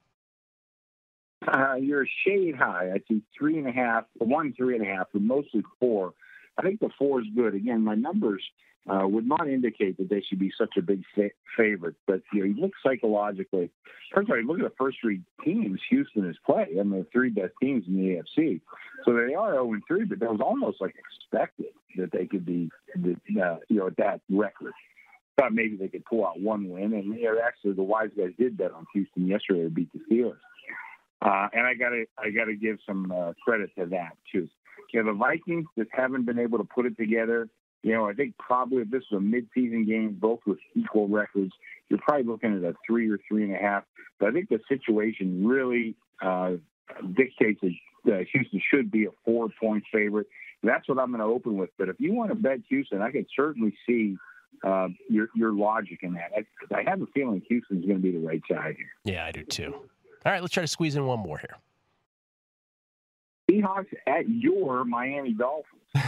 Uh, you're a shade high. I see three and a half, one three and a half, but mostly four. I think the four is good. Again, my numbers uh, would not indicate that they should be such a big fa- favorite. But you know, you look psychologically. First of all, you look at the first three teams Houston has played. I mean, the three best teams in the A F C. So they are zero and three, but that was almost like expected that they could be, uh, you know, at that record. Thought maybe they could pull out one win, and you know, actually the wise guys did bet on Houston yesterday to beat the Steelers. Uh, and I gotta, I gotta give some uh, credit to that too. You know, the Vikings just haven't been able to put it together. You know, I think probably if this was a mid-season game, both with equal records, you're probably looking at a three or three and a half. But I think the situation really uh, dictates that uh, Houston should be a four-point favorite. That's what I'm going to open with. But if you want to bet Houston, I can certainly see uh, your your logic in that. I, I have a feeling Houston's going to be the right side here. Yeah, I do too. All right, let's try to squeeze in one more here. Seahawks at your Miami Dolphins.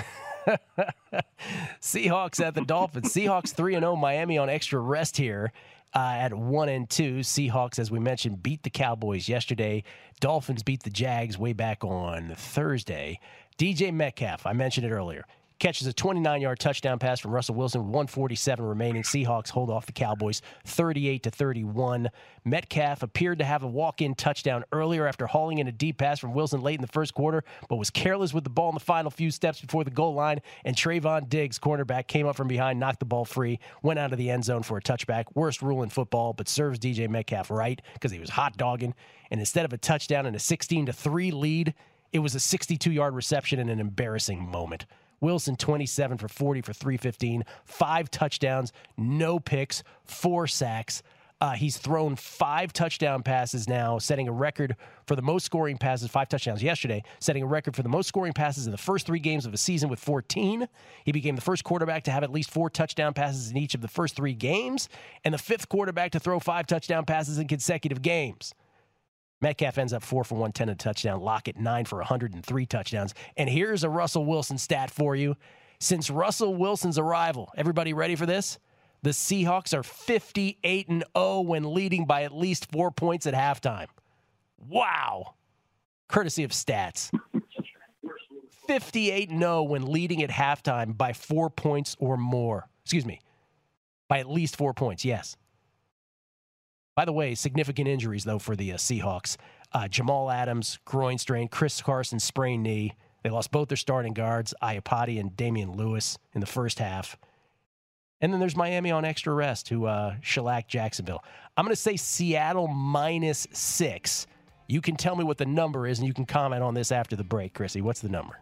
Seahawks at the Dolphins. Seahawks three and oh. Miami on extra rest here uh, at one and two. Seahawks, as we mentioned, beat the Cowboys yesterday. Dolphins beat the Jags way back on Thursday. D J Metcalf, I mentioned it earlier, catches a twenty-nine-yard touchdown pass from Russell Wilson with one forty-seven remaining. Seahawks hold off the Cowboys thirty-eight to thirty-one. Metcalf appeared to have a walk-in touchdown earlier after hauling in a deep pass from Wilson late in the first quarter, but was careless with the ball in the final few steps before the goal line, and Trayvon Diggs, cornerback, came up from behind, knocked the ball free, went out of the end zone for a touchback. Worst rule in football, but serves D J Metcalf right because he was hot dogging, and instead of a touchdown and a sixteen to three lead, it was a sixty-two-yard reception and an embarrassing moment. Wilson, twenty-seven for forty for three fifteen, five touchdowns, no picks, four sacks. Uh, he's thrown five touchdown passes now, setting a record for the most scoring passes, five touchdowns yesterday, setting a record for the most scoring passes in the first three games of a season with fourteen. He became the first quarterback to have at least four touchdown passes in each of the first three games, and the fifth quarterback to throw five touchdown passes in consecutive games. Metcalf ends up four for one ten and a touchdown. Lockett, nine for one hundred three touchdowns. And here's a Russell Wilson stat for you. Since Russell Wilson's arrival, everybody ready for this? The Seahawks are fifty-eight and oh when leading by at least four points at halftime. Wow. Courtesy of stats. fifty-eight and oh when leading at halftime by four points or more. Excuse me. By at least four points, yes. By the way, significant injuries, though, for the uh, Seahawks. Uh, Jamal Adams, groin strain. Chris Carson, sprained knee. They lost both their starting guards, Iapati and Damian Lewis, in the first half. And then there's Miami on extra rest, who uh, shellacked Jacksonville. I'm going to say Seattle minus six. You can tell me what the number is, and you can comment on this after the break, Chrissy. What's the number?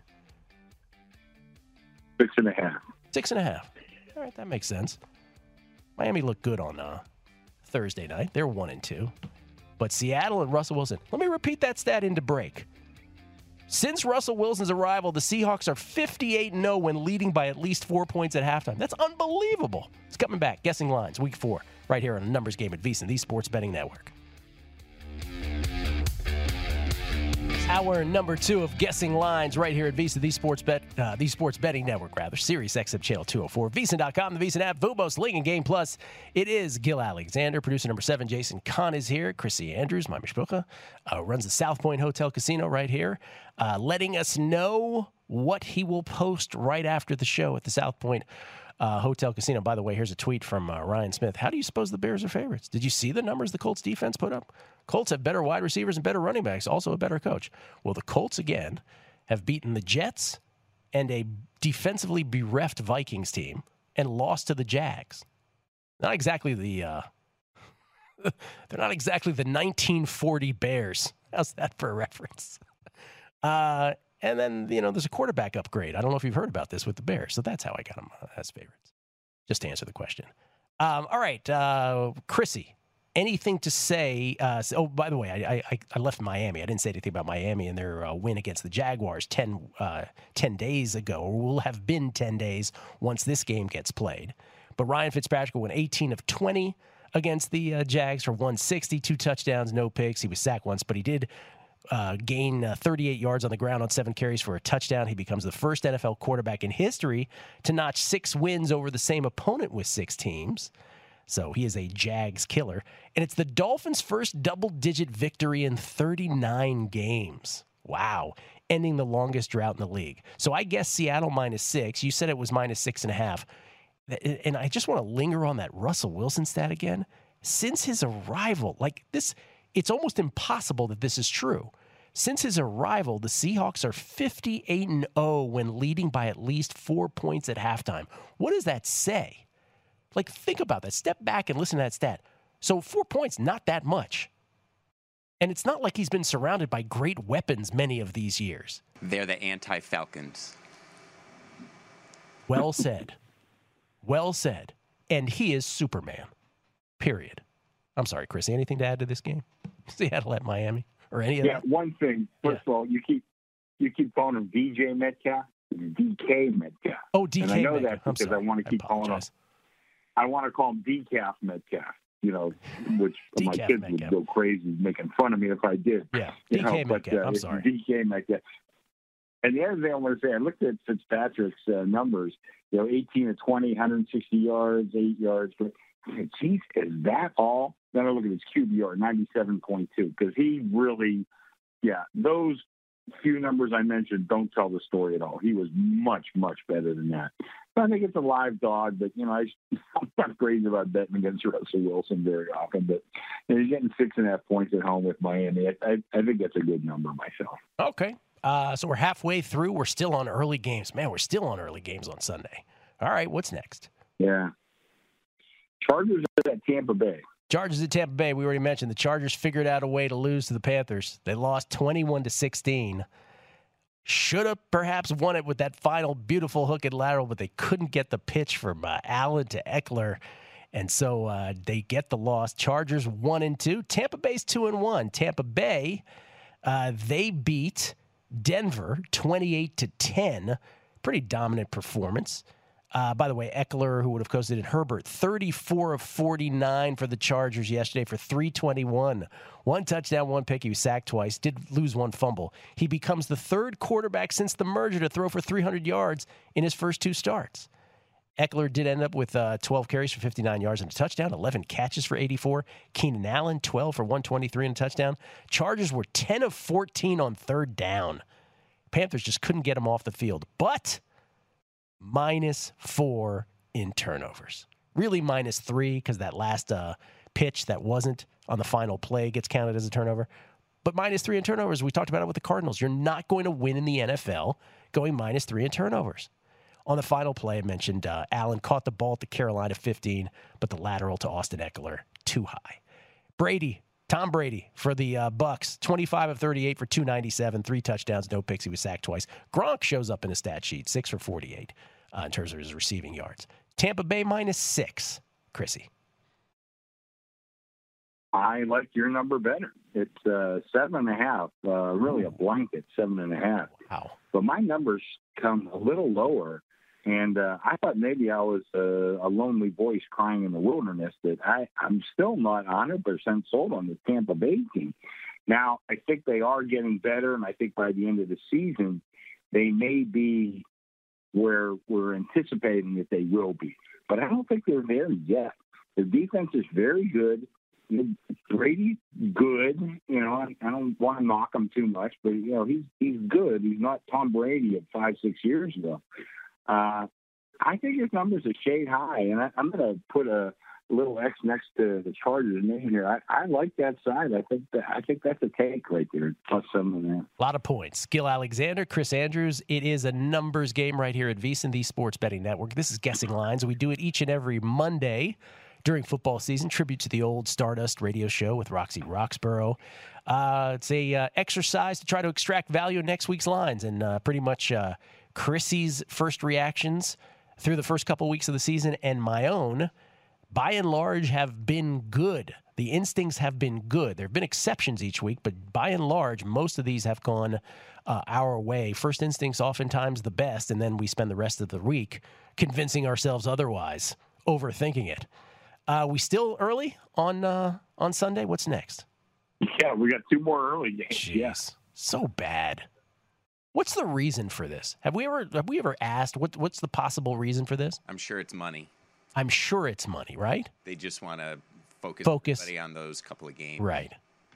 Six and a half. Six and a half. All right, that makes sense. Miami looked good on uh, Thursday night. They're one and two. But Seattle and Russell Wilson. Let me repeat that stat into break. Since Russell Wilson's arrival, the Seahawks are fifty-eight and oh when leading by at least four points at halftime. That's unbelievable. It's coming back. Guessing Lines, week four, right here on a Numbers Game at VSiN, the Sports Betting Network. Hour number two of Guessing Lines right here at VSiN, the Sports Bet, uh, the Sports Betting Network, rather. Sirius X M Channel two oh four, VSiN dot com, the VSiN app, Vubos, Ling, and Game Plus. It is Gil Alexander, producer number seven. Jason Kahn is here. Chrissy Andrews, my mishpucha, uh, runs the South Point Hotel Casino right here, uh, letting us know what he will post right after the show at the South Point Uh, Hotel Casino. By the way, here's a tweet from uh, Ryan Smith. How do you suppose the Bears are favorites? Did you see the numbers the Colts defense put up? Colts have better wide receivers and better running backs, also a better coach. Well, the Colts, again, have beaten the Jets and a defensively bereft Vikings team and lost to the Jags. Not exactly the, uh, they're not exactly the nineteen forty Bears. How's that for a reference? Uh, And then, you know, there's a quarterback upgrade. I don't know if you've heard about this with the Bears. So that's how I got them as favorites, just to answer the question. Um, all right, uh, Chrissy, anything to say? Uh, so, oh, by the way, I, I, I left Miami. I didn't say anything about Miami and their uh, win against the Jaguars ten, uh, ten days ago, or will have been ten days once this game gets played. But Ryan Fitzpatrick went eighteen of twenty against the uh, Jags for one sixty, two touchdowns, no picks. He was sacked once, but he did Uh, gain uh, thirty-eight yards on the ground on seven carries for a touchdown. He becomes the first N F L quarterback in history to notch six wins over the same opponent with six teams. So he is a Jags killer. And it's the Dolphins' first double-digit victory in thirty-nine games. Wow. Ending the longest drought in the league. So I guess Seattle minus six. You said it was minus six and a half. And I just want to linger on that Russell Wilson stat again. Since his arrival, like this... It's almost impossible that this is true. Since his arrival, the Seahawks are fifty-eight and oh when leading by at least four points at halftime. What does that say? Like, think about that. Step back and listen to that stat. So four points, not that much. And it's not like he's been surrounded by great weapons many of these years. They're the anti-Falcons. Well said. Well said. And he is Superman. Period. I'm sorry, Chris. Anything to add to this game? Seattle at Miami or any of yeah, that? Yeah, one thing. First yeah. of all, you keep you keep calling him D J Metcalf, D K Metcalf. Oh, D K. And I know Metcalf. that because I want to keep calling him. I want to call him Decaf Metcalf. You know, which my kids Metcalf. would go crazy making fun of me if I did. Yeah, you D K know, Metcalf. But, uh, I'm sorry, D K Metcalf. And the other thing I want to say, I looked at Fitzpatrick's uh, numbers, you know, eighteen to twenty, one hundred sixty yards, eight yards. But, geez, is that all? Then I look at his Q B R, ninety-seven point two, because he really, yeah, those few numbers I mentioned don't tell the story at all. He was much, much better than that. But I think it's a live dog, but, you know, I, I'm not crazy about betting against Russell Wilson very often. But you know, he's getting six and a half points at home with Miami. I, I, I think that's a good number myself. Okay. Uh, so we're halfway through. We're still on early games. Man, we're still on early games on Sunday. All right, what's next? Yeah. Chargers at Tampa Bay. Chargers at Tampa Bay. We already mentioned the Chargers figured out a way to lose to the Panthers. They lost twenty-one to sixteen. Should have perhaps won it with that final beautiful hook and lateral, but they couldn't get the pitch from uh, Allen to Eckler. And so uh, they get the loss. Chargers one and two. Tampa Bay's two and one. Tampa Bay, uh, they beat Denver twenty-eight to ten. Pretty dominant performance. Uh, by the way, Eckler, who would have coasted it, Herbert, thirty-four of forty-nine for the Chargers yesterday for three twenty-one. One touchdown, one pick. He was sacked twice, did lose one fumble. He becomes the third quarterback since the merger to throw for three hundred yards in his first two starts. Eckler did end up with uh, twelve carries for fifty-nine yards and a touchdown, eleven catches for eighty-four. Keenan Allen, twelve for one twenty-three and a touchdown. Chargers were ten of fourteen on third down. Panthers just couldn't get him off the field. But minus four in turnovers. Really minus three because that last uh, pitch that wasn't on the final play gets counted as a turnover. But minus three in turnovers, we talked about it with the Cardinals. You're not going to win in the N F L going minus three in turnovers. On the final play, I mentioned uh, Allen caught the ball at the Carolina fifteen, but the lateral to Austin Eckler, too high. Brady, Tom Brady for the uh, Bucks, twenty-five of thirty-eight for two ninety-seven, three touchdowns, no picks. He was sacked twice. Gronk shows up in his stat sheet, six for forty-eight uh, in terms of his receiving yards. Tampa Bay minus six. Chrissy. I like your number better. It's uh, seven and a half, uh, really a blanket seven and a half. Wow. But my numbers come a little lower. And uh, I thought maybe I was uh, a lonely voice crying in the wilderness that I, I'm still not one hundred percent sold on the Tampa Bay team. Now, I think they are getting better, and I think by the end of the season, they may be where we're anticipating that they will be. But I don't think they're there yet. The defense is very good. Brady's good. You know, I, I don't want to knock him too much, but, you know, he's he's good. He's not Tom Brady of five, six years ago. Uh, I think his number's a shade high, and I, I'm going to put a little X next to the Chargers name here. I, I like that side. I think that I think that's a take right there, plus some of that. A lot of points. Gil Alexander, Chris Andrews. It is a numbers game right here at VSiN, the Sports Betting Network. This is Guessing Lines. We do it each and every Monday during football season. Tribute to the old Stardust radio show with Roxy Roxborough. Uh, it's a uh, exercise to try to extract value in next week's lines, and uh, pretty much uh, Chrissy's first reactions through the first couple weeks of the season and my own, by and large, have been good. The instincts have been good. There have been exceptions each week, but by and large, most of these have gone uh, our way. First instincts oftentimes the best, and then we spend the rest of the week convincing ourselves otherwise, overthinking it. Uh, we still early on uh, on Sunday? What's next? Yeah, we got two more early games. Jeez, yeah. So bad. What's the reason for this? Have we ever have we ever asked what what's the possible reason for this? I'm sure it's money. I'm sure it's money, right? They just want to focus, Focus. everybody on those couple of games. Right.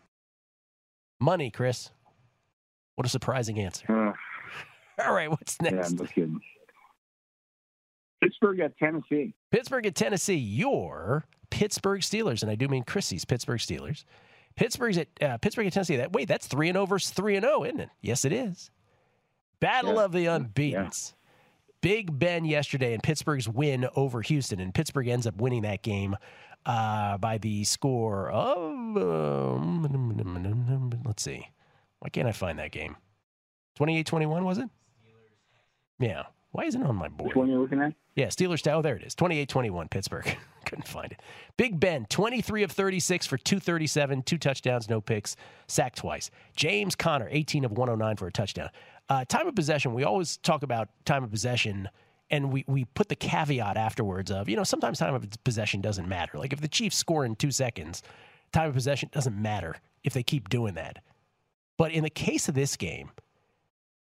Money, Chris. What a surprising answer. Uh, All right, what's next? Yeah, I'm just kidding. Pittsburgh at Tennessee. Pittsburgh at Tennessee. Your Pittsburgh Steelers, and I do mean Chrissy's Pittsburgh Steelers. Pittsburgh's at uh, Pittsburgh at Tennessee. That wait, that's three and zero versus three and zero, isn't it? Yes, it is. Battle yeah. of the unbeatens. Yeah. Big Ben yesterday in Pittsburgh's win over Houston, and Pittsburgh ends up winning that game uh, by the score of um, let's see, why can't I find that game? twenty-eight twenty-one, was it? Yeah. Why isn't it on my board? Which one are you looking at? Yeah, Steelers. Oh, there it is. twenty-eight twenty-one, Pittsburgh. Couldn't find it. Big Ben, twenty-three of thirty-six for two thirty-seven, two touchdowns, no picks, sacked twice. James Conner, eighteen of one oh nine for a touchdown. Uh, time of possession, we always talk about time of possession, and we, we put the caveat afterwards of, you know, sometimes time of possession doesn't matter. Like if the Chiefs score in two seconds, time of possession doesn't matter if they keep doing that. But in the case of this game,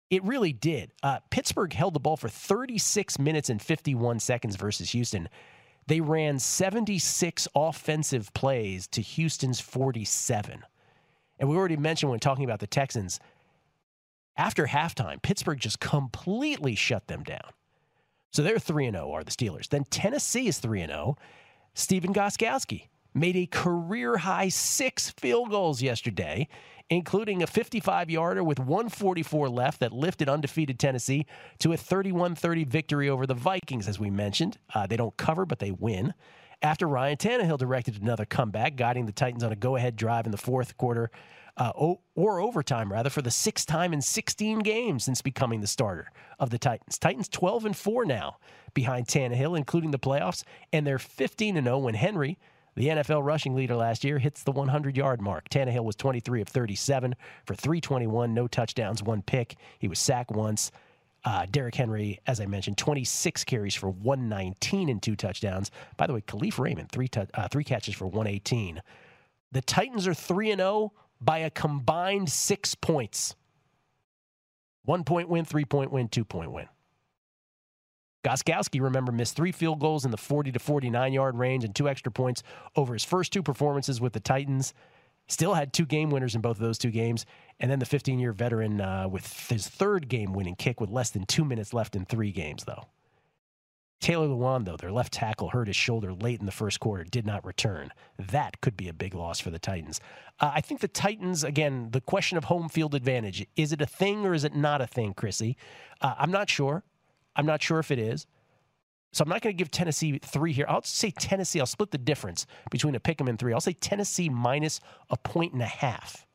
It really did. Uh, Pittsburgh held the ball for thirty-six minutes and fifty-one seconds versus Houston. They ran seventy-six offensive plays to Houston's forty-seven. And we already mentioned when talking about the Texans, after halftime, Pittsburgh just completely shut them down. So they're three and oh are the Steelers. Then Tennessee is three and oh. Stephen Gostkowski made a career-high six field goals yesterday, including a fifty-five-yarder with one forty-four left that lifted undefeated Tennessee to a thirty-one thirty victory over the Vikings, as we mentioned. Uh, they don't cover, but they win. After Ryan Tannehill directed another comeback, guiding the Titans on a go-ahead drive in the fourth quarter, uh, o- or overtime, rather, for the sixth time in sixteen games since becoming the starter of the Titans. Titans twelve and four now behind Tannehill, including the playoffs, and they're fifteen and oh when Henry, the N F L rushing leader last year, hits the hundred-yard mark. Tannehill was twenty-three of thirty-seven for three twenty-one, no touchdowns, one pick. He was sacked once. Uh, Derrick Henry, as I mentioned, twenty-six carries for one nineteen and two touchdowns. By the way, Khalif Raymond, three tu- uh, three catches for one eighteen. The Titans are three and oh by a combined six points. One-point win, three-point win, two-point win. Gostkowski, remember, missed three field goals in the forty to forty-nine-yard range and two extra points over his first two performances with the Titans. Still had two game winners in both of those two games. And then the fifteen-year veteran uh, with his third game-winning kick with less than two minutes left in three games, though. Taylor Lewan, though, their left tackle, hurt his shoulder late in the first quarter, did not return. That could be a big loss for the Titans. Uh, I think the Titans, again, the question of home field advantage, is it a thing or is it not a thing, Chrissy? Uh, I'm not sure. I'm not sure if it is. So I'm not going to give Tennessee three here. I'll say Tennessee. I'll split the difference between a pick 'em and three. I'll say Tennessee minus a point and a half.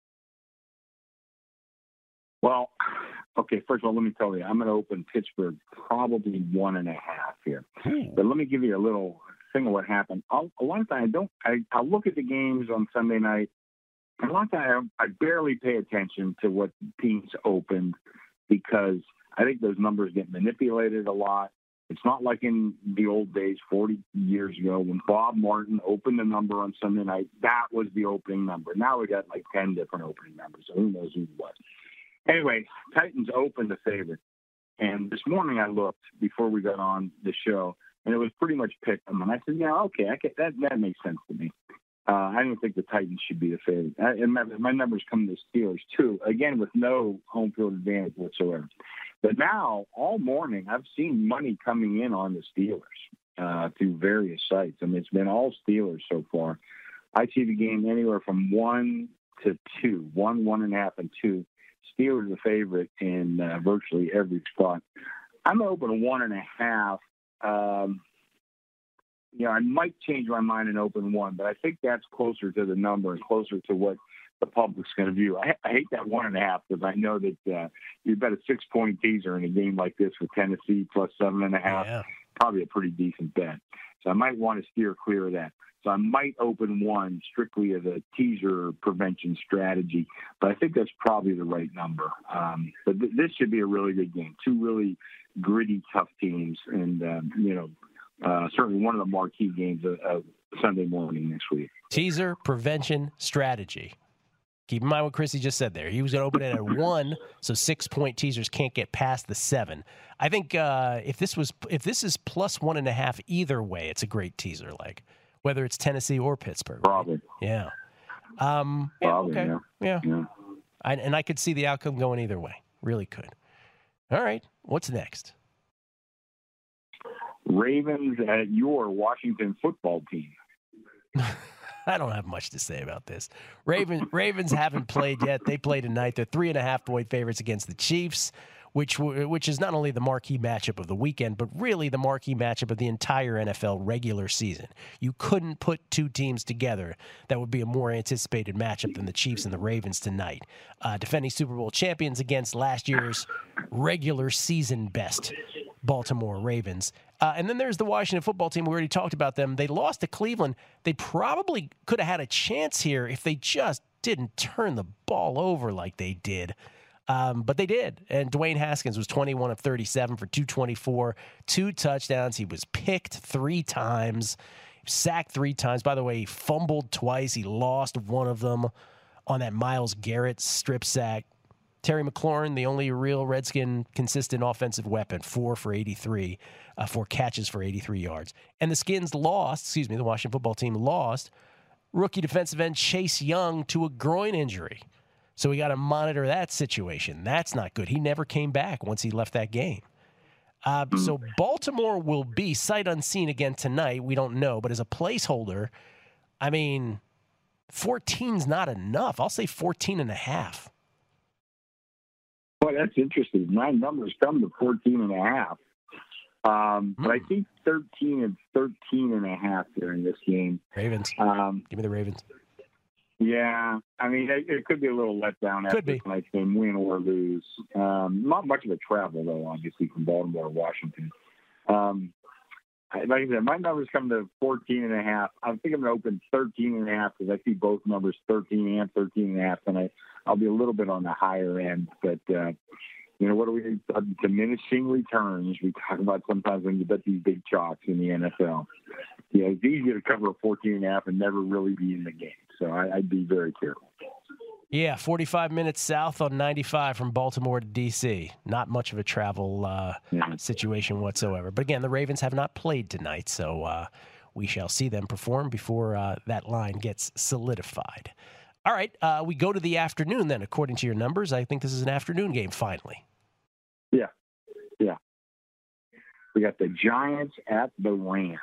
Well, okay, first of all, let me tell you, I'm going to open Pittsburgh probably one and a half here. Hmm. But let me give you a little thing of what happened. I'll, a lot of times I don't, I, I'll look at the games on Sunday night. And a lot of times I, I barely pay attention to what teams opened because I think those numbers get manipulated a lot. It's not like in the old days, forty years ago, when Bob Martin opened the number on Sunday night. That was the opening number. Now we got like ten different opening numbers, so who knows who what. Anyway, Titans opened the favorite. And this morning I looked before we got on the show, and it was pretty much pick 'em. And I said, yeah, okay, I get, that that makes sense to me. Uh, I don't think the Titans should be the favorite. I, and my, my numbers come to the Steelers, too, again, with no home field advantage whatsoever. But now, all morning, I've seen money coming in on the Steelers uh, through various sites. I mean, it's been all Steelers so far. I see the game anywhere from one to two, one, one and a half, and two. Steelers the favorite in uh, virtually every spot. I'm open one and a half. Um, you know, I might change my mind and open one, but I think that's closer to the number and closer to what the public's going to view. I, I hate that one and a half because I know that uh, you bet a six-point teaser in a game like this with Tennessee plus seven and a half. Yeah. Probably a pretty decent bet. So I might want to steer clear of that. So I might open one strictly as a teaser prevention strategy, but I think that's probably the right number. Um, but th- this should be a really good game. Two really gritty, tough teams, and um, you know, uh, certainly one of the marquee games of, of Sunday morning next week. Teaser prevention strategy. Keep in mind what Chrissy just said there. He was going to open it at one, so six-point teasers can't get past the seven. I think uh, if this was if this is plus one and a half either way, it's a great teaser leg, whether it's Tennessee or Pittsburgh. Probably. Yeah. Um, yeah, Probably, okay. yeah. Yeah. yeah. I, and I could see the outcome going either way. Really could. All right. What's next? Ravens at your Washington football team. I don't have much to say about this. Ravens Ravens haven't played yet. They play tonight. They're three and a half point favorites against the Chiefs, which which is not only the marquee matchup of the weekend, but really the marquee matchup of the entire N F L regular season. You couldn't put two teams together that would be a more anticipated matchup than the Chiefs and the Ravens tonight. Uh, defending Super Bowl champions against last year's regular season best Baltimore Ravens. Uh, and then there's the Washington football team. We already talked about them. They lost to Cleveland. They probably could have had a chance here if they just didn't turn the ball over like they did. Um, but they did. And Dwayne Haskins was twenty-one of thirty-seven for two twenty-four, two touchdowns. He was picked three times, sacked three times. By the way, he fumbled twice. He lost one of them on that Myles Garrett strip sack. Terry McLaurin, the only real Redskin consistent offensive weapon, four for eighty-three, uh, four catches for eighty-three yards. And the Skins lost, excuse me, the Washington football team lost rookie defensive end Chase Young to a groin injury. So we got to monitor that situation. That's not good. He never came back once he left that game. Uh, so Baltimore will be sight unseen again tonight. We don't know, but as a placeholder, I mean, fourteen's not enough. I'll say fourteen and a half. Well, that's interesting. My numbers come to fourteen and a half. Um, mm. But I think thirteen and thirteen and a half during this game. Ravens. Um, Give me the Ravens. Yeah. I mean, it, it could be a little letdown after tonight's game, win or lose. Um, not much of a travel, though, obviously, from Baltimore to Washington. Um, like I said, my numbers come to fourteen and a half. I think I'm going to open thirteen and a half because I see both numbers, thirteen and thirteen and a half, and I, I'll be a little bit on the higher end. But, uh, you know, what do we uh, diminishing returns? We talk about sometimes when you bet these big chalks in the N F L. Yeah, it's easy to cover a fourteen and a half and never really be in the game. So I, I'd be very careful. Yeah, forty-five minutes south on ninety-five from Baltimore to D C. Not much of a travel uh, yeah. situation whatsoever. But again, the Ravens have not played tonight, so uh, we shall see them perform before uh, that line gets solidified. All right, uh, we go to the afternoon then, according to your numbers. I think this is an afternoon game, finally. Yeah, yeah. We got the Giants at the Rams.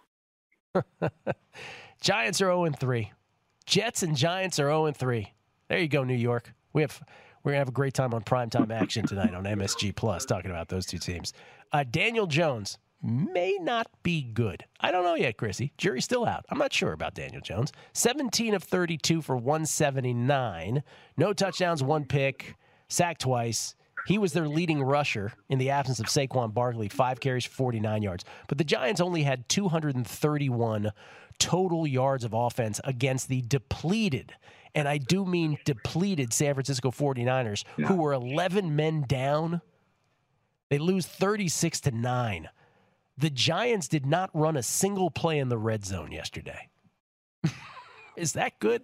Giants are oh and three. Jets and Giants are oh and three. There you go, New York. We have we're gonna have a great time on primetime action tonight on M S G Plus, talking about those two teams. Uh, Daniel Jones may not be good. I don't know yet, Chrissy. Jury's still out. I'm not sure about Daniel Jones. seventeen of thirty-two for one seventy-nine. No touchdowns, one pick, sacked twice. He was their leading rusher in the absence of Saquon Barkley, five carries for forty-nine yards. But the Giants only had two hundred thirty-one total yards of offense against the depleted, and I do mean depleted, San Francisco forty-niners, yeah. who were eleven men down. They lose thirty-six to nine. The Giants did not run a single play in the red zone yesterday. Is that good?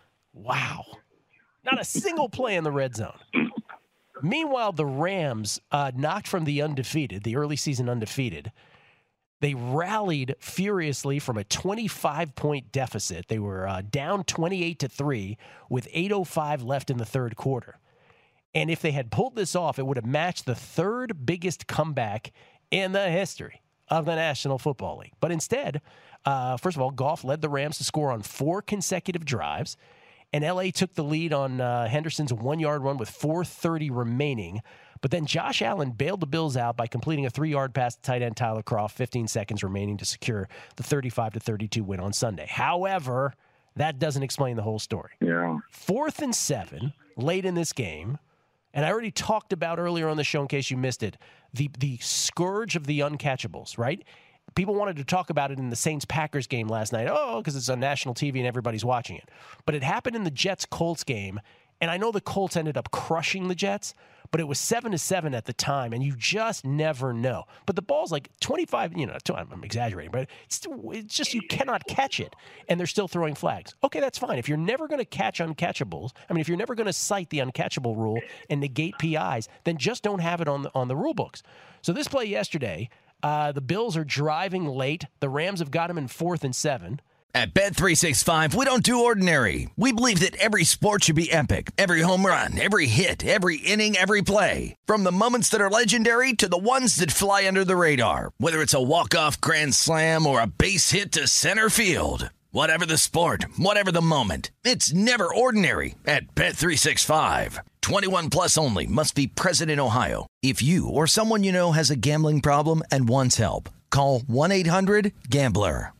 Wow. Not a single play in the red zone. Meanwhile, the Rams, uh, knocked from the undefeated, the early season undefeated, they rallied furiously from a twenty-five point deficit. They were uh, down twenty-eight to three with eight oh five left in the third quarter. And if they had pulled this off, it would have matched the third biggest comeback in the history of the National Football League. But instead, uh, first of all, Goff led the Rams to score on four consecutive drives. And L A took the lead on uh, Henderson's one-yard run with four thirty remaining. But then Josh Allen bailed the Bills out by completing a three-yard pass to tight end Tyler Kroft, fifteen seconds remaining to secure the thirty-five to thirty-two win on Sunday. However, that doesn't explain the whole story. Yeah. Fourth and seven, late in this game, and I already talked about earlier on the show, in case you missed it, the, the scourge of the uncatchables, right? People wanted to talk about it in the Saints-Packers game last night. Oh, because it's on national T V and everybody's watching it. But it happened in the Jets-Colts game, and I know the Colts ended up crushing the Jets, but it was seven to seven at the time, and you just never know. But the ball's like twenty-five, you know, I'm exaggerating, but it's, it's just you cannot catch it, and they're still throwing flags. Okay, that's fine. If you're never going to catch uncatchables, I mean, if you're never going to cite the uncatchable rule and negate P Is, then just don't have it on the, on the rule books. So this play yesterday, Uh, the Bills are driving late. The Rams have got them in fourth and seven. At Bet three sixty-five, we don't do ordinary. We believe that every sport should be epic. Every home run, every hit, every inning, every play. From the moments that are legendary to the ones that fly under the radar. Whether it's a walk-off grand slam or a base hit to center field. Whatever the sport, whatever the moment. It's never ordinary at Bet three sixty-five. twenty-one plus only. Must be present in Ohio. If you or someone you know has a gambling problem and wants help, call one eight hundred gambler.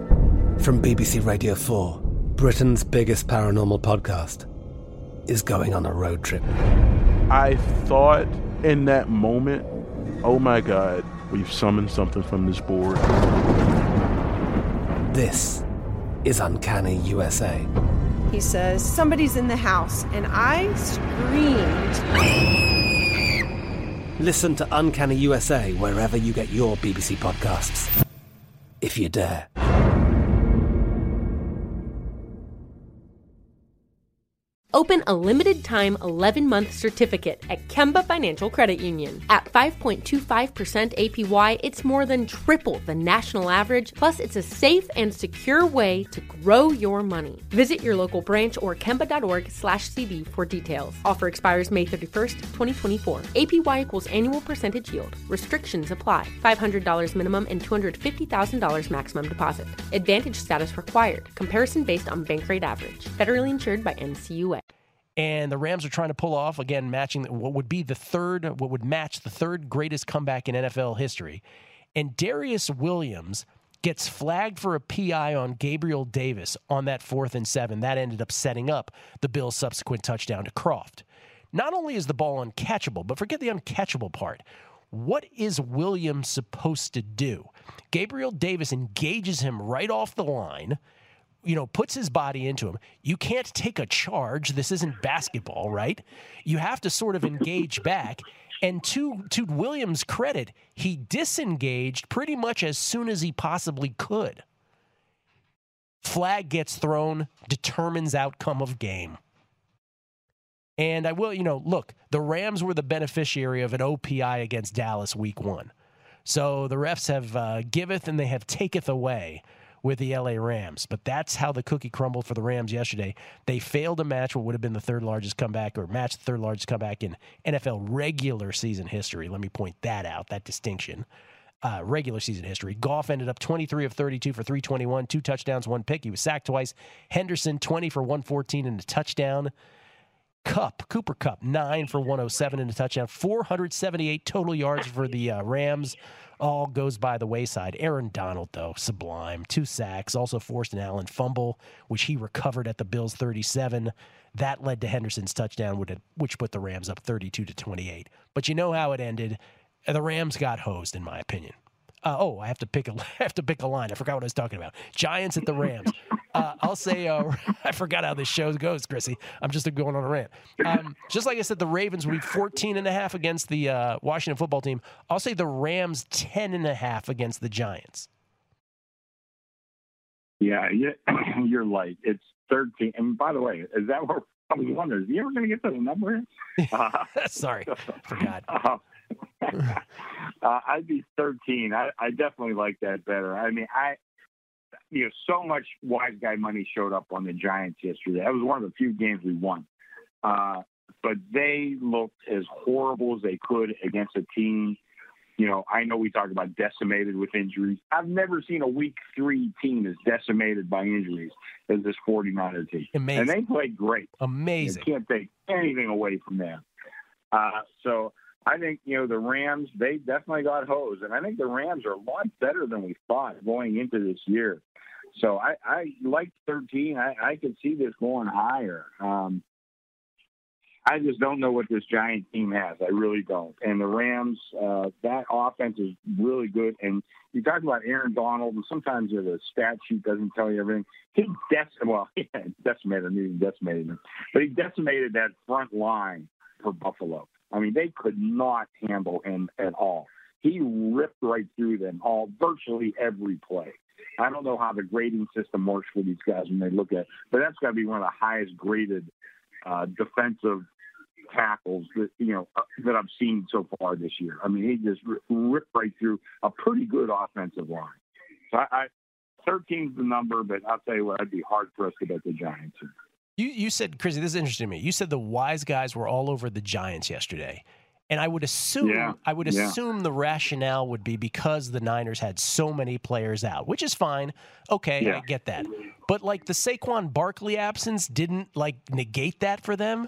From B B C Radio four, Britain's biggest paranormal podcast is going on a road trip. I thought in that moment, oh my God, we've summoned something from this board. This is Uncanny U S A. He says, somebody's in the house, and I screamed. Listen to Uncanny U S A wherever you get your B B C podcasts, if you dare. Open a limited-time eleven-month certificate at Kemba Financial Credit Union. At five point two five percent A P Y, it's more than triple the national average, plus it's a safe and secure way to grow your money. Visit your local branch or kemba.org slash CD for details. Offer expires May thirty-first, twenty twenty-four. A P Y equals annual percentage yield. Restrictions apply. five hundred dollars minimum and two hundred fifty thousand dollars maximum deposit. Advantage status required. Comparison based on bank rate average. Federally insured by N C U A. And the Rams are trying to pull off, again, matching what would be the third, what would match the third greatest comeback in N F L history. And Darius Williams gets flagged for a P I on Gabriel Davis on that fourth and seven. That ended up setting up the Bills' subsequent touchdown to Croft. Not only is the ball uncatchable, but forget the uncatchable part. What is Williams supposed to do? Gabriel Davis engages him right off the line, you know, puts his body into him. You can't take a charge. This isn't basketball, right? You have to sort of engage back. And to, to Williams' credit, he disengaged pretty much as soon as he possibly could. Flag gets thrown, determines outcome of game. And I will, you know, look, the Rams were the beneficiary of an O P I against Dallas week one. So the refs have uh, giveth and they have taketh away with the L A Rams. But that's how the cookie crumbled for the Rams yesterday. They failed to match what would have been the third largest comeback, or match the third largest comeback in N F L regular season history. Let me point that out, that distinction. Uh, regular season history. Goff ended up twenty-three of thirty-two for three twenty-one, two touchdowns, one pick. He was sacked twice. Henderson, twenty for one fourteen and a touchdown. Kupp, Cooper Kupp, nine for one oh seven and a touchdown. four hundred seventy-eight total yards for the uh, Rams. All goes by the wayside. Aaron Donald, though, sublime. Two sacks, also forced an Allen fumble, which he recovered at the Bills' thirty-seven. That led to Henderson's touchdown, which put the Rams up thirty-two to twenty-eight. But you know how it ended. The Rams got hosed, in my opinion. Uh, oh, I have to pick a I have to pick a line. I forgot what I was talking about. Giants at the Rams. Uh, I'll say uh, I forgot how this show goes, Chrissy. I'm just going on a rant. Um, just like I said, the Ravens would be fourteen and a half against the uh, Washington football team. I'll say the Rams ten and a half against the Giants. Yeah, you're right. It's thirteen. And by the way, is that what I was wondering? Is he ever going to get to the number? Uh, Sorry, forgot. Uh, uh, I'd be thirteen. I, I definitely like that better. I mean, I, you know, so much wise guy money showed up on the Giants yesterday. That was one of the few games we won. Uh, but they looked as horrible as they could against a team. You know, I know we talk about decimated with injuries. I've never seen a week three team as decimated by injuries as this forty-niner team. Amazing. And they played great. Amazing. You can't take anything away from them. Uh, so I think, you know, the Rams, they definitely got hosed. And I think the Rams are a lot better than we thought going into this year. So I, I like thirteen. I, I could see this going higher. Um, I just don't know what this Giant team has. I really don't. And the Rams, uh, that offense is really good. And you talk about Aaron Donald, and sometimes the stat sheet doesn't tell you everything. He dec- well, he decimated, I mean, he decimated him, but he decimated that front line for Buffalo. I mean, they could not handle him at all. He ripped right through them all, virtually every play. I don't know how the grading system works for these guys when they look at it, but that's got to be one of the highest graded uh, defensive tackles that, you know, uh, that I've seen so far this year. I mean, he just r- ripped right through a pretty good offensive line. So I, I thirteen's the number, but I'll tell you what, I'd be hard pressed to bet the Giants. You you said, Chrissy, this is interesting to me. You said the wise guys were all over the Giants yesterday. And I would assume yeah, I would yeah. assume the rationale would be because the Niners had so many players out, which is fine. Okay, yeah. I get that. But like the Saquon Barkley absence didn't like negate that for them.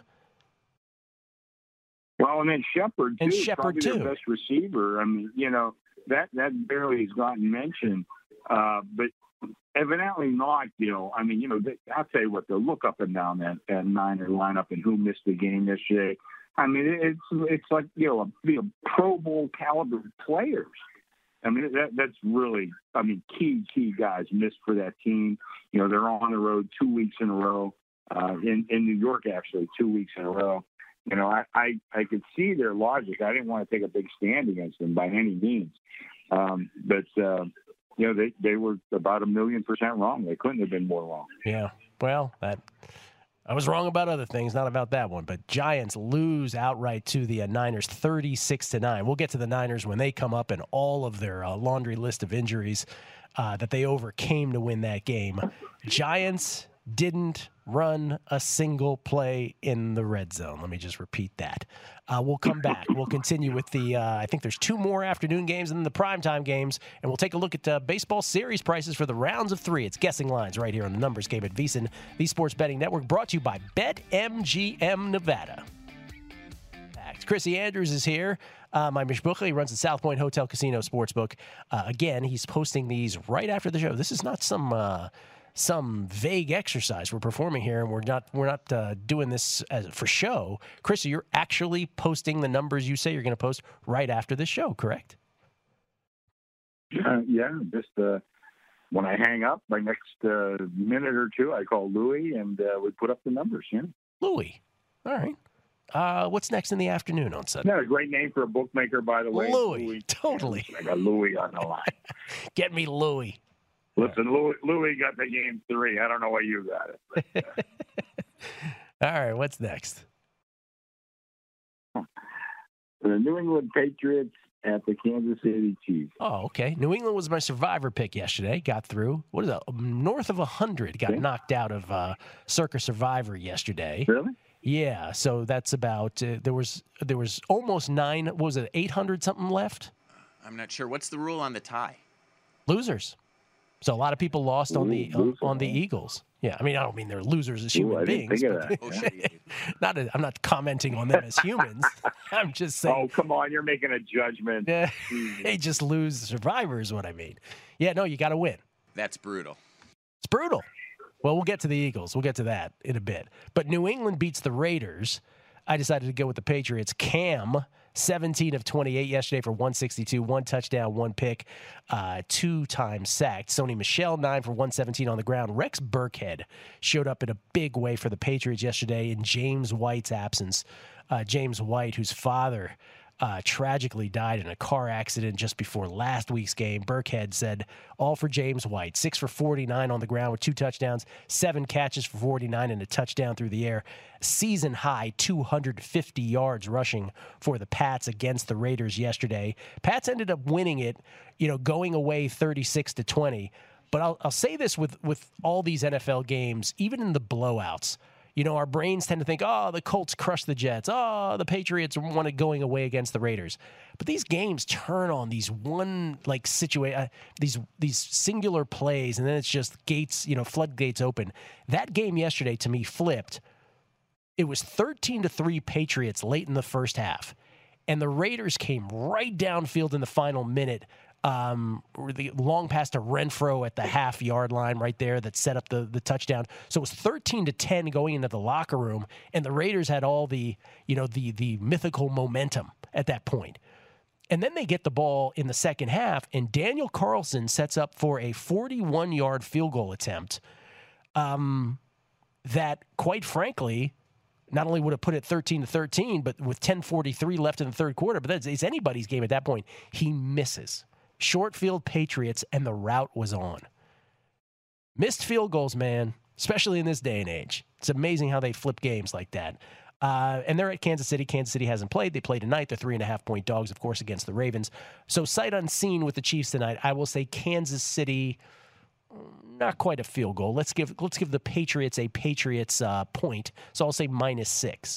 Well, and then Shepard too, and Shepard probably too, their best receiver. I mean, you know, that that barely has gotten mentioned, uh, but evidently not. You know, I mean, you know, they, I'll tell you what, they'll look up and down that, that Niner lineup and who missed the game yesterday. I mean, it's it's like, you know, you know, Pro Bowl caliber players. I mean, that that's really, I mean, key key guys missed for that team. You know, they're on the road two weeks in a row uh, in in New York, actually, two weeks in a row. You know, I, I, I could see their logic. I didn't want to take a big stand against them by any means. Um, but, uh, you know, they, they were about a million percent wrong. They couldn't have been more wrong. Yeah. Well, that I was wrong about other things, not about that one. But Giants lose outright to the uh, Niners, thirty-six to nine. We'll get to the Niners when they come up and all of their uh, laundry list of injuries uh, that they overcame to win that game. Giants didn't run a single play in the red zone. Let me just repeat that. Uh, we'll come back. We'll continue with the, uh, I think there's two more afternoon games and then the primetime games, and we'll take a look at uh, baseball series prices for the rounds of three. It's Guessing Lines right here on the Numbers Game at VSiN, the Sports Betting Network, brought to you by BetMGM Nevada. Chrissy Andrews is here. Uh, my mishbucha, he runs the South Point Hotel Casino Sportsbook. Uh, again, he's posting these right after the show. This is not some... Uh, some vague exercise we're performing here, and we're not we're not uh, doing this as, for show. Chris, you're actually posting the numbers you say you're going to post right after this show, correct? Uh, yeah, just uh, when I hang up, my next uh, minute or two, I call Louie, and uh, we put up the numbers. Yeah, Louie. All right. Uh, what's next in the afternoon on Sunday? Yeah, a great name for a bookmaker, by the way. Louie. Louie. Totally. I got Louie on the line. Get me Louie. Listen, Louis, Louis got the game three. I don't know why you got it. All right, what's next? The New England Patriots at the Kansas City Chiefs. Oh, okay. New England was my survivor pick yesterday. Got through. What is that? North of one hundred. Got okay. knocked out of uh, Circa Survivor yesterday. Really? Yeah. So that's about. Uh, there was there was almost nine. What was it? eight hundred something left. I'm not sure. What's the rule on the tie? Losers. So a lot of people lost on the on, on the Eagles. Yeah, I mean, I don't mean they're losers as human Ooh, I beings. Didn't think but, of that. not a, I'm not commenting on them as humans. I'm just saying. Oh, come on, you're making a judgment. Yeah, they just lose the survivors. Is what I mean. Yeah, no, you got to win. That's brutal. It's brutal. Well, we'll get to the Eagles. We'll get to that in a bit. But New England beats the Raiders. I decided to go with the Patriots. Cam, seventeen of twenty-eight yesterday for one sixty-two, one touchdown, one pick, uh, two times sacked. Sony Michel, nine for one seventeen on the ground. Rex Burkhead showed up in a big way for the Patriots yesterday in James White's absence. Uh, James White, whose father uh, tragically died in a car accident just before last week's game. Burkhead said, all for James White. Six for forty-nine on the ground with two touchdowns, seven catches for forty-nine and a touchdown through the air. Season high two hundred fifty yards rushing for the Pats against the Raiders yesterday. Pats ended up winning it, you know, going away thirty-six to twenty. But I'll, I'll say this with, with all these N F L games, even in the blowouts, you know, our brains tend to think, oh, the Colts crushed the Jets. Oh, the Patriots wanted going away against the Raiders. But these games turn on these one, like, situation, uh, these these singular plays, and then it's just gates, you know, floodgates open. That game yesterday, to me, flipped. It was thirteen to three Patriots late in the first half, and the Raiders came right downfield in the final minute. Um, the long pass to Renfro at the half-yard line right there that set up the, the touchdown. So it was thirteen to ten going into the locker room, and the Raiders had all the, you know, the the mythical momentum at that point. And then they get the ball in the second half, and Daniel Carlson sets up for a forty-one-yard field goal attempt um, that, quite frankly, not only would have put it thirteen to thirteen, but with ten forty-three left in the third quarter, but that's, it's anybody's game at that point. He misses. Short field Patriots, and the route was on. Missed field goals, man, especially in this day and age. It's amazing how they flip games like that. Uh, and they're at Kansas City. Kansas City hasn't played. They play tonight. They're three and a half point dogs, of course, against the Ravens. So sight unseen with the Chiefs tonight. I will say Kansas City, not quite a field goal. Let's give let's give the Patriots a Patriots uh, point. So I'll say minus six.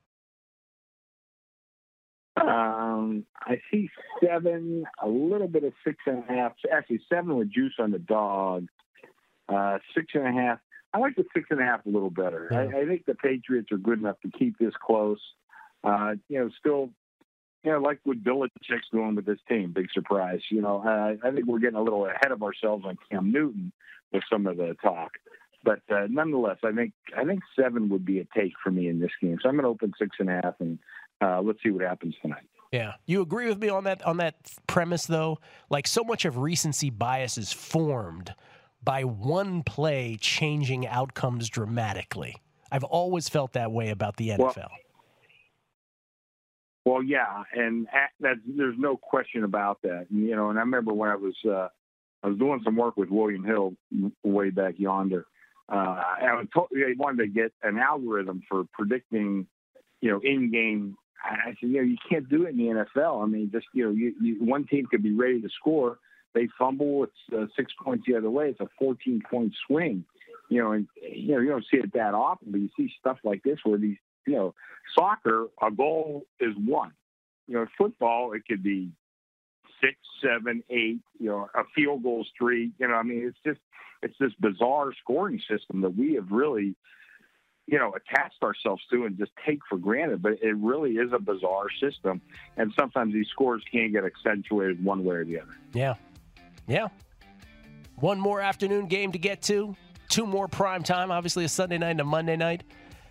Um, I see seven, a little bit of six and a half. Actually, seven with juice on the dog. Uh, six and a half. I like the six and a half a little better. Yeah. I, I think the Patriots are good enough to keep this close. Uh, you know, still, you know, like what Belichick's doing with this team. Big surprise. You know, uh, I think we're getting a little ahead of ourselves on Cam Newton with some of the talk. But uh, nonetheless, I think I think seven would be a take for me in this game. So I'm going to open six and a half, and uh, let's see what happens tonight. Yeah, you agree with me on that on that premise, though? Like, so much of recency bias is formed by one play changing outcomes dramatically. I've always felt that way about the N F L. Well, well yeah, and that, there's no question about that. And, you know, and I remember when I was uh, I was doing some work with William Hill way back yonder. Uh, I was told they wanted to get an algorithm for predicting, you know, in-game. I said, you know, you can't do it in the N F L. I mean, just, you know, you, you, one team could be ready to score. They fumble. It's uh, six points the other way. It's a fourteen-point swing. You know, and, you know, you don't see it that often, but you see stuff like this where these, you know, soccer, a goal is one. You know, football, it could be six, seven, eight, you know, a field goal's three. You know, I mean, it's just, it's this bizarre scoring system that we have really, you know, attached ourselves to and just take for granted. But it really is a bizarre system. And sometimes these scores can get accentuated one way or the other. Yeah. Yeah. One more afternoon game to get to. Two more prime time. Obviously a Sunday night and a Monday night.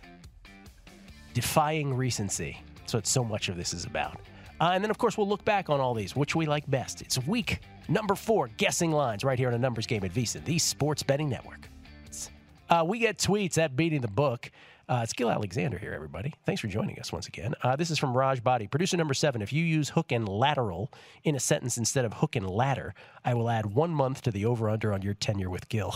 Defying recency. That's what so much of this is about. Uh, and then, of course, we'll look back on all these, which we like best. It's week number four, Guessing Lines, right here on a Numbers Game at VSiN, the Sports Betting Network. Uh, we get tweets at Beating the Book. Uh, it's Gil Alexander here, everybody. Thanks for joining us once again. Uh, this is from Raj Body. Producer number seven, if you use hook and lateral in a sentence instead of hook and ladder, I will add one month to the over-under on your tenure with Gil.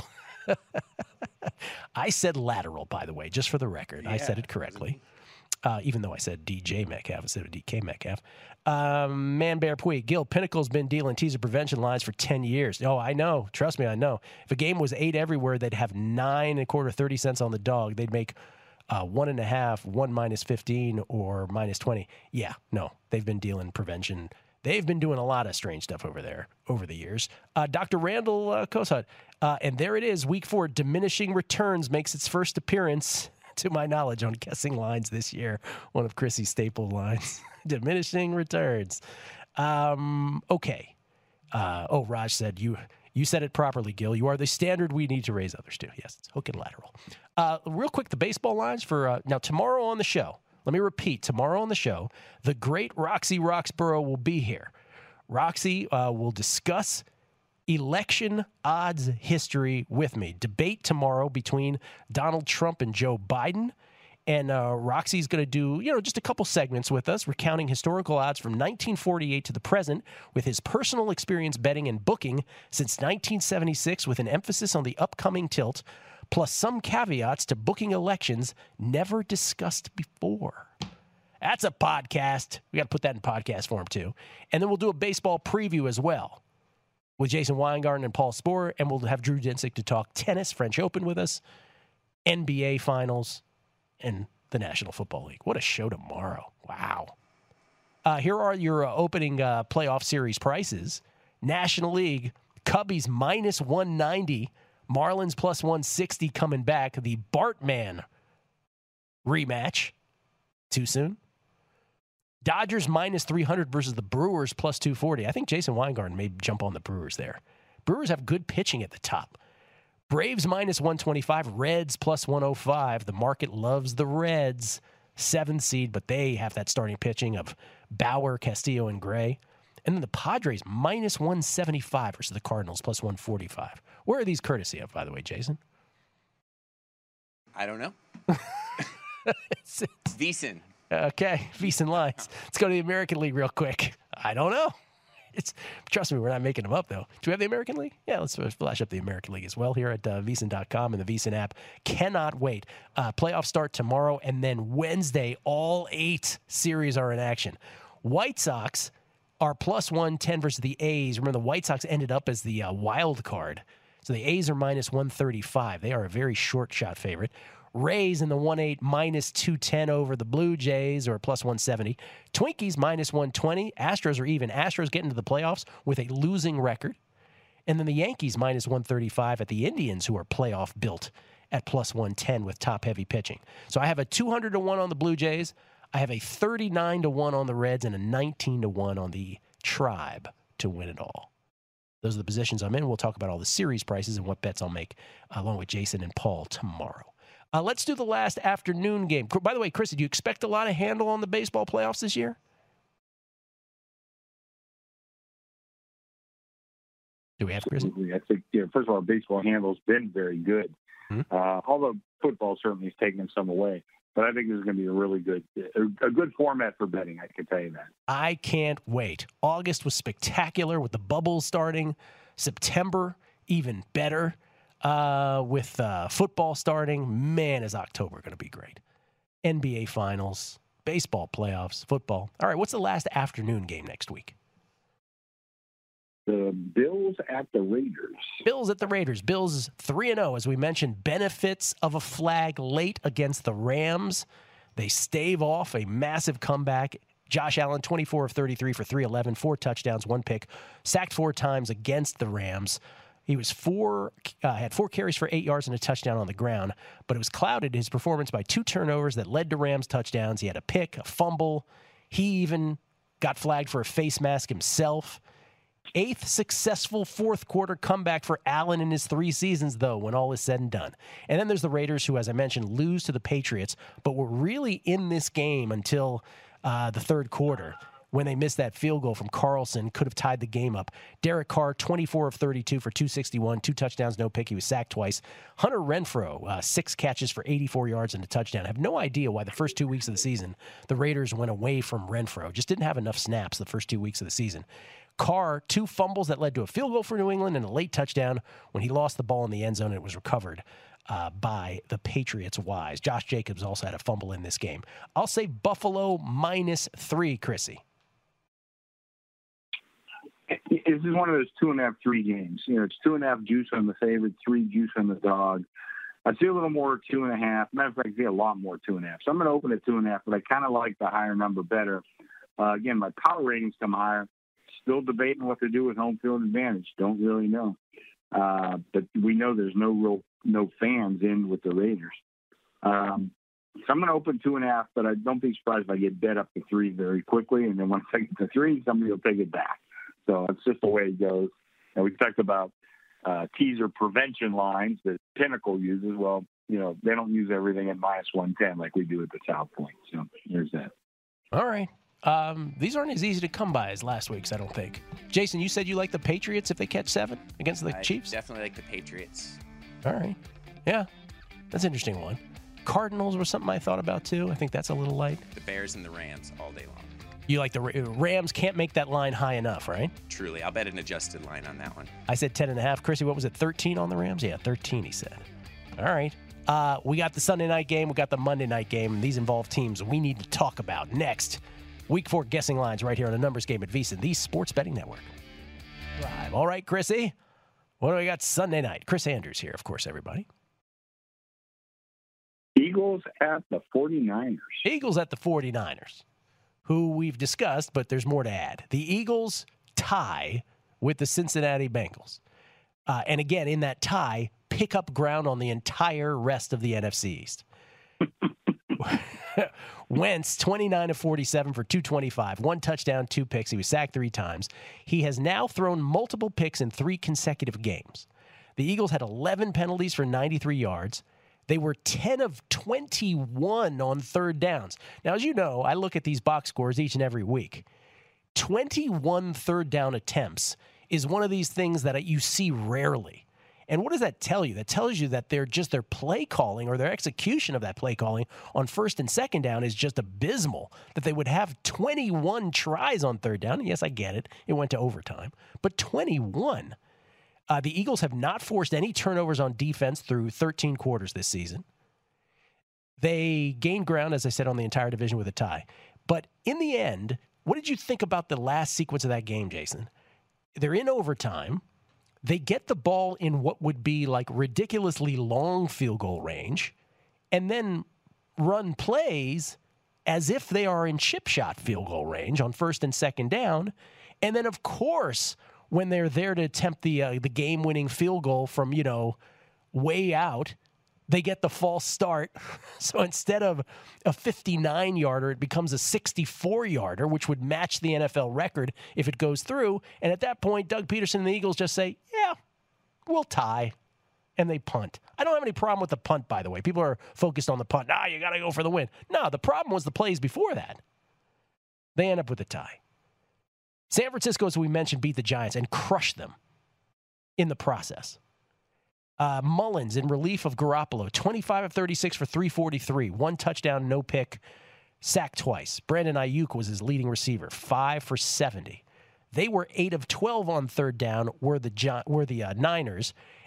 I said lateral, by the way, just for the record. Yeah, I said it correctly. Uh, even though I said D J Metcalf instead of D K Metcalf. Um, Man Bear Puig. Gil, Pinnacle's been dealing teaser prevention lines for ten years. Oh, I know. Trust me, I know. If a game was eight everywhere, they'd have nine and a quarter, thirty cents on the dog. They'd make uh, one and a half, one minus fifteen or minus twenty. Yeah, no, they've been dealing prevention. They've been doing a lot of strange stuff over there over the years. Uh, Doctor Randall uh, Kosad. Uh, and there it is. Week four, diminishing returns makes its first appearance, to my knowledge, on Guessing Lines this year. One of Chrissy's staple lines. Diminishing returns. Um, okay. Uh, oh, Raj said, you you said it properly, Gil. You are the standard we need to raise others to. Yes, it's hook and lateral. Uh, real quick, the baseball lines for uh, now tomorrow on the show. Let me repeat. Tomorrow on the show, the great Roxy Roxborough will be here. Roxy uh, will discuss election odds history with me. Debate tomorrow between Donald Trump and Joe Biden. And uh, Roxy's going to do, you know, just a couple segments with us, recounting historical odds from nineteen forty-eight to the present with his personal experience betting and booking since nineteen seventy-six with an emphasis on the upcoming tilt, plus some caveats to booking elections never discussed before. That's a podcast. We got to put that in podcast form, too. And then we'll do a baseball preview as well with Jason Weingarten and Paul Sporer, and we'll have Drew Dinsick to talk tennis, French Open with us, N B A Finals, and the National Football League. What a show tomorrow. Wow. Uh, here are your uh, opening uh, playoff series prices. National League, Cubbies minus one ninety, Marlins plus one sixty coming back. The Bartman rematch. Too soon? Dodgers minus three hundred versus the Brewers plus two forty. I think Jason Weingarten may jump on the Brewers there. Brewers have good pitching at the top. Braves minus one twenty-five, Reds plus one oh five. The market loves the Reds. Seventh seed, but they have that starting pitching of Bauer, Castillo, and Gray. And then the Padres minus one seventy-five versus the Cardinals plus one forty-five. Where are these courtesy of, by the way, Jason? I don't know. it's, it's, VSiN. Okay, VSiN lines. Let's go to the American League real quick. I don't know. It's trust me, we're not making them up, though. Do we have the American League? Yeah, let's flash up the American League as well here at uh, V S I N dot com and the VSiN app. Cannot wait. Uh, playoffs start tomorrow, and then Wednesday, all eight series are in action. White Sox are plus one ten versus the A's. Remember, the White Sox ended up as the uh, wild card. So the A's are minus one thirty-five. They are a very short shot favorite. Rays in the one eight minus two ten over the Blue Jays, or plus one seventy. Twinkies minus one twenty. Astros are even. Astros get into the playoffs with a losing record. And then the Yankees minus one thirty-five at the Indians, who are playoff built, at plus one ten with top-heavy pitching. So I have a two hundred to one on the Blue Jays. I have a thirty-nine to one on the Reds and a nineteen to one on the Tribe to win it all. Those are the positions I'm in. We'll talk about all the series prices and what bets I'll make along with Jason and Paul tomorrow. Uh, let's do the last afternoon game. By the way, Chris, do you expect a lot of handle on the baseball playoffs this year? Do we have, Chris? I think, you know, first of all, baseball handle's been very good. Mm-hmm. Uh, although football certainly has taken some away. But I think this is going to be a really good, a good format for betting, I can tell you that. I can't wait. August was spectacular with the bubbles starting. September, even better. Uh, with uh, football starting, man, is October going to be great. N B A Finals, baseball playoffs, football. All right, what's the last afternoon game next week? The Bills at the Raiders. Bills at the Raiders. Bills three and oh, as we mentioned, benefits of a flag late against the Rams. They stave off a massive comeback. Josh Allen, twenty-four of thirty-three for three eleven, four touchdowns, one pick, sacked four times against the Rams. He was four, uh, had four carries for eight yards and a touchdown on the ground, but it was clouded, his performance, by two turnovers that led to Rams touchdowns. He had a pick, a fumble. He even got flagged for a face mask himself. Eighth successful fourth quarter comeback for Allen in his three seasons, though, when all is said and done. And then there's the Raiders, who, as I mentioned, lose to the Patriots, but were really in this game until uh, the third quarter, when they missed that field goal from Carlson, could have tied the game up. Derek Carr, twenty-four of thirty-two for two sixty-one, two touchdowns, no pick. He was sacked twice. Hunter Renfrow, uh, six catches for eighty-four yards and a touchdown. I have no idea why the first two weeks of the season the Raiders went away from Renfrow. Just didn't have enough snaps the first two weeks of the season. Carr, two fumbles that led to a field goal for New England and a late touchdown when he lost the ball in the end zone and it was recovered uh, by the Patriots' wise. Josh Jacobs also had a fumble in this game. I'll say Buffalo minus three, Chrissy. This is one of those two and a half, three games. You know, it's two and a half juice on the favorite, three juice on the dog. I see a little more two and a half. Matter of fact, I see a lot more two and a half. So I'm going to open at two and a half, but I kind of like the higher number better. Uh, again, my power ratings come higher. Still debating what to do with home field advantage. Don't really know. Uh, but we know there's no real no fans in with the Raiders. Um, so I'm going to open two and a half, but I don't be surprised if I get bet up to three very quickly. And then once I get to three, somebody will take it back. So it's just the way it goes. And we talked about uh, teaser prevention lines that Pinnacle uses. Well, you know, they don't use everything at minus one ten like we do at the South Point. So there's that. All right. Um, these aren't as easy to come by as last week's, I don't think. Jason, you said you like the Patriots if they catch seven against the I Chiefs? Definitely like the Patriots. All right. Yeah. That's an interesting one. Cardinals were something I thought about, too. I think that's a little light. The Bears and the Rams all day long. You like the Rams can't make that line high enough, right? Truly. I'll bet an adjusted line on that one. I said ten and a half. Chrissy, what was it, thirteen on the Rams? Yeah, thirteen, he said. All right. Uh, we got the Sunday night game. We got the Monday night game. And these involve teams we need to talk about next. Week four guessing lines right here on a numbers game at VSiN, the Sports Betting Network. Live. All right, Chrissy. What do we got Sunday night? Chris Andrews here, of course, everybody. Eagles at the forty-niners. Eagles at the forty-niners, who we've discussed, but there's more to add. The Eagles tie with the Cincinnati Bengals. Uh, and again, in that tie, pick up ground on the entire rest of the N F C East. Wentz, twenty-nine of forty-seven for two twenty-five, one touchdown, two picks. He was sacked three times. He has now thrown multiple picks in three consecutive games. The Eagles had eleven penalties for ninety-three yards. They were ten of twenty-one on third downs. Now, as you know, I look at these box scores each and every week. twenty-one third down attempts is one of these things that you see rarely. And what does that tell you? That tells you that they're just their play calling or their execution of that play calling on first and second down is just abysmal. That they would have twenty-one tries on third down. And yes, I get it. It went to overtime. But twenty-one. Uh, the Eagles have not forced any turnovers on defense through thirteen quarters this season. They gained ground, as I said, on the entire division with a tie. But in the end, what did you think about the last sequence of that game, Jason? They're in overtime. They get the ball in what would be like ridiculously long field goal range and then run plays as if they are in chip shot field goal range on first and second down. And then, of course, when they're there to attempt the uh, the game-winning field goal from, you know, way out, they get the false start. So instead of a fifty-nine-yarder, it becomes a sixty-four-yarder, which would match the N F L record if it goes through. And at that point, Doug Peterson and the Eagles just say, yeah, we'll tie. And they punt. I don't have any problem with the punt, by the way. People are focused on the punt. Ah, you got to go for the win. No, the problem was the plays before that. They end up with a tie. San Francisco, as we mentioned, beat the Giants and crushed them in the process. Uh, Mullins, in relief of Garoppolo, twenty-five of thirty-six for three forty-three. One touchdown, no pick, sacked twice. Brandon Ayuk was his leading receiver, five for seventy. They were eight of twelve on third down, were the, were the uh, Niners,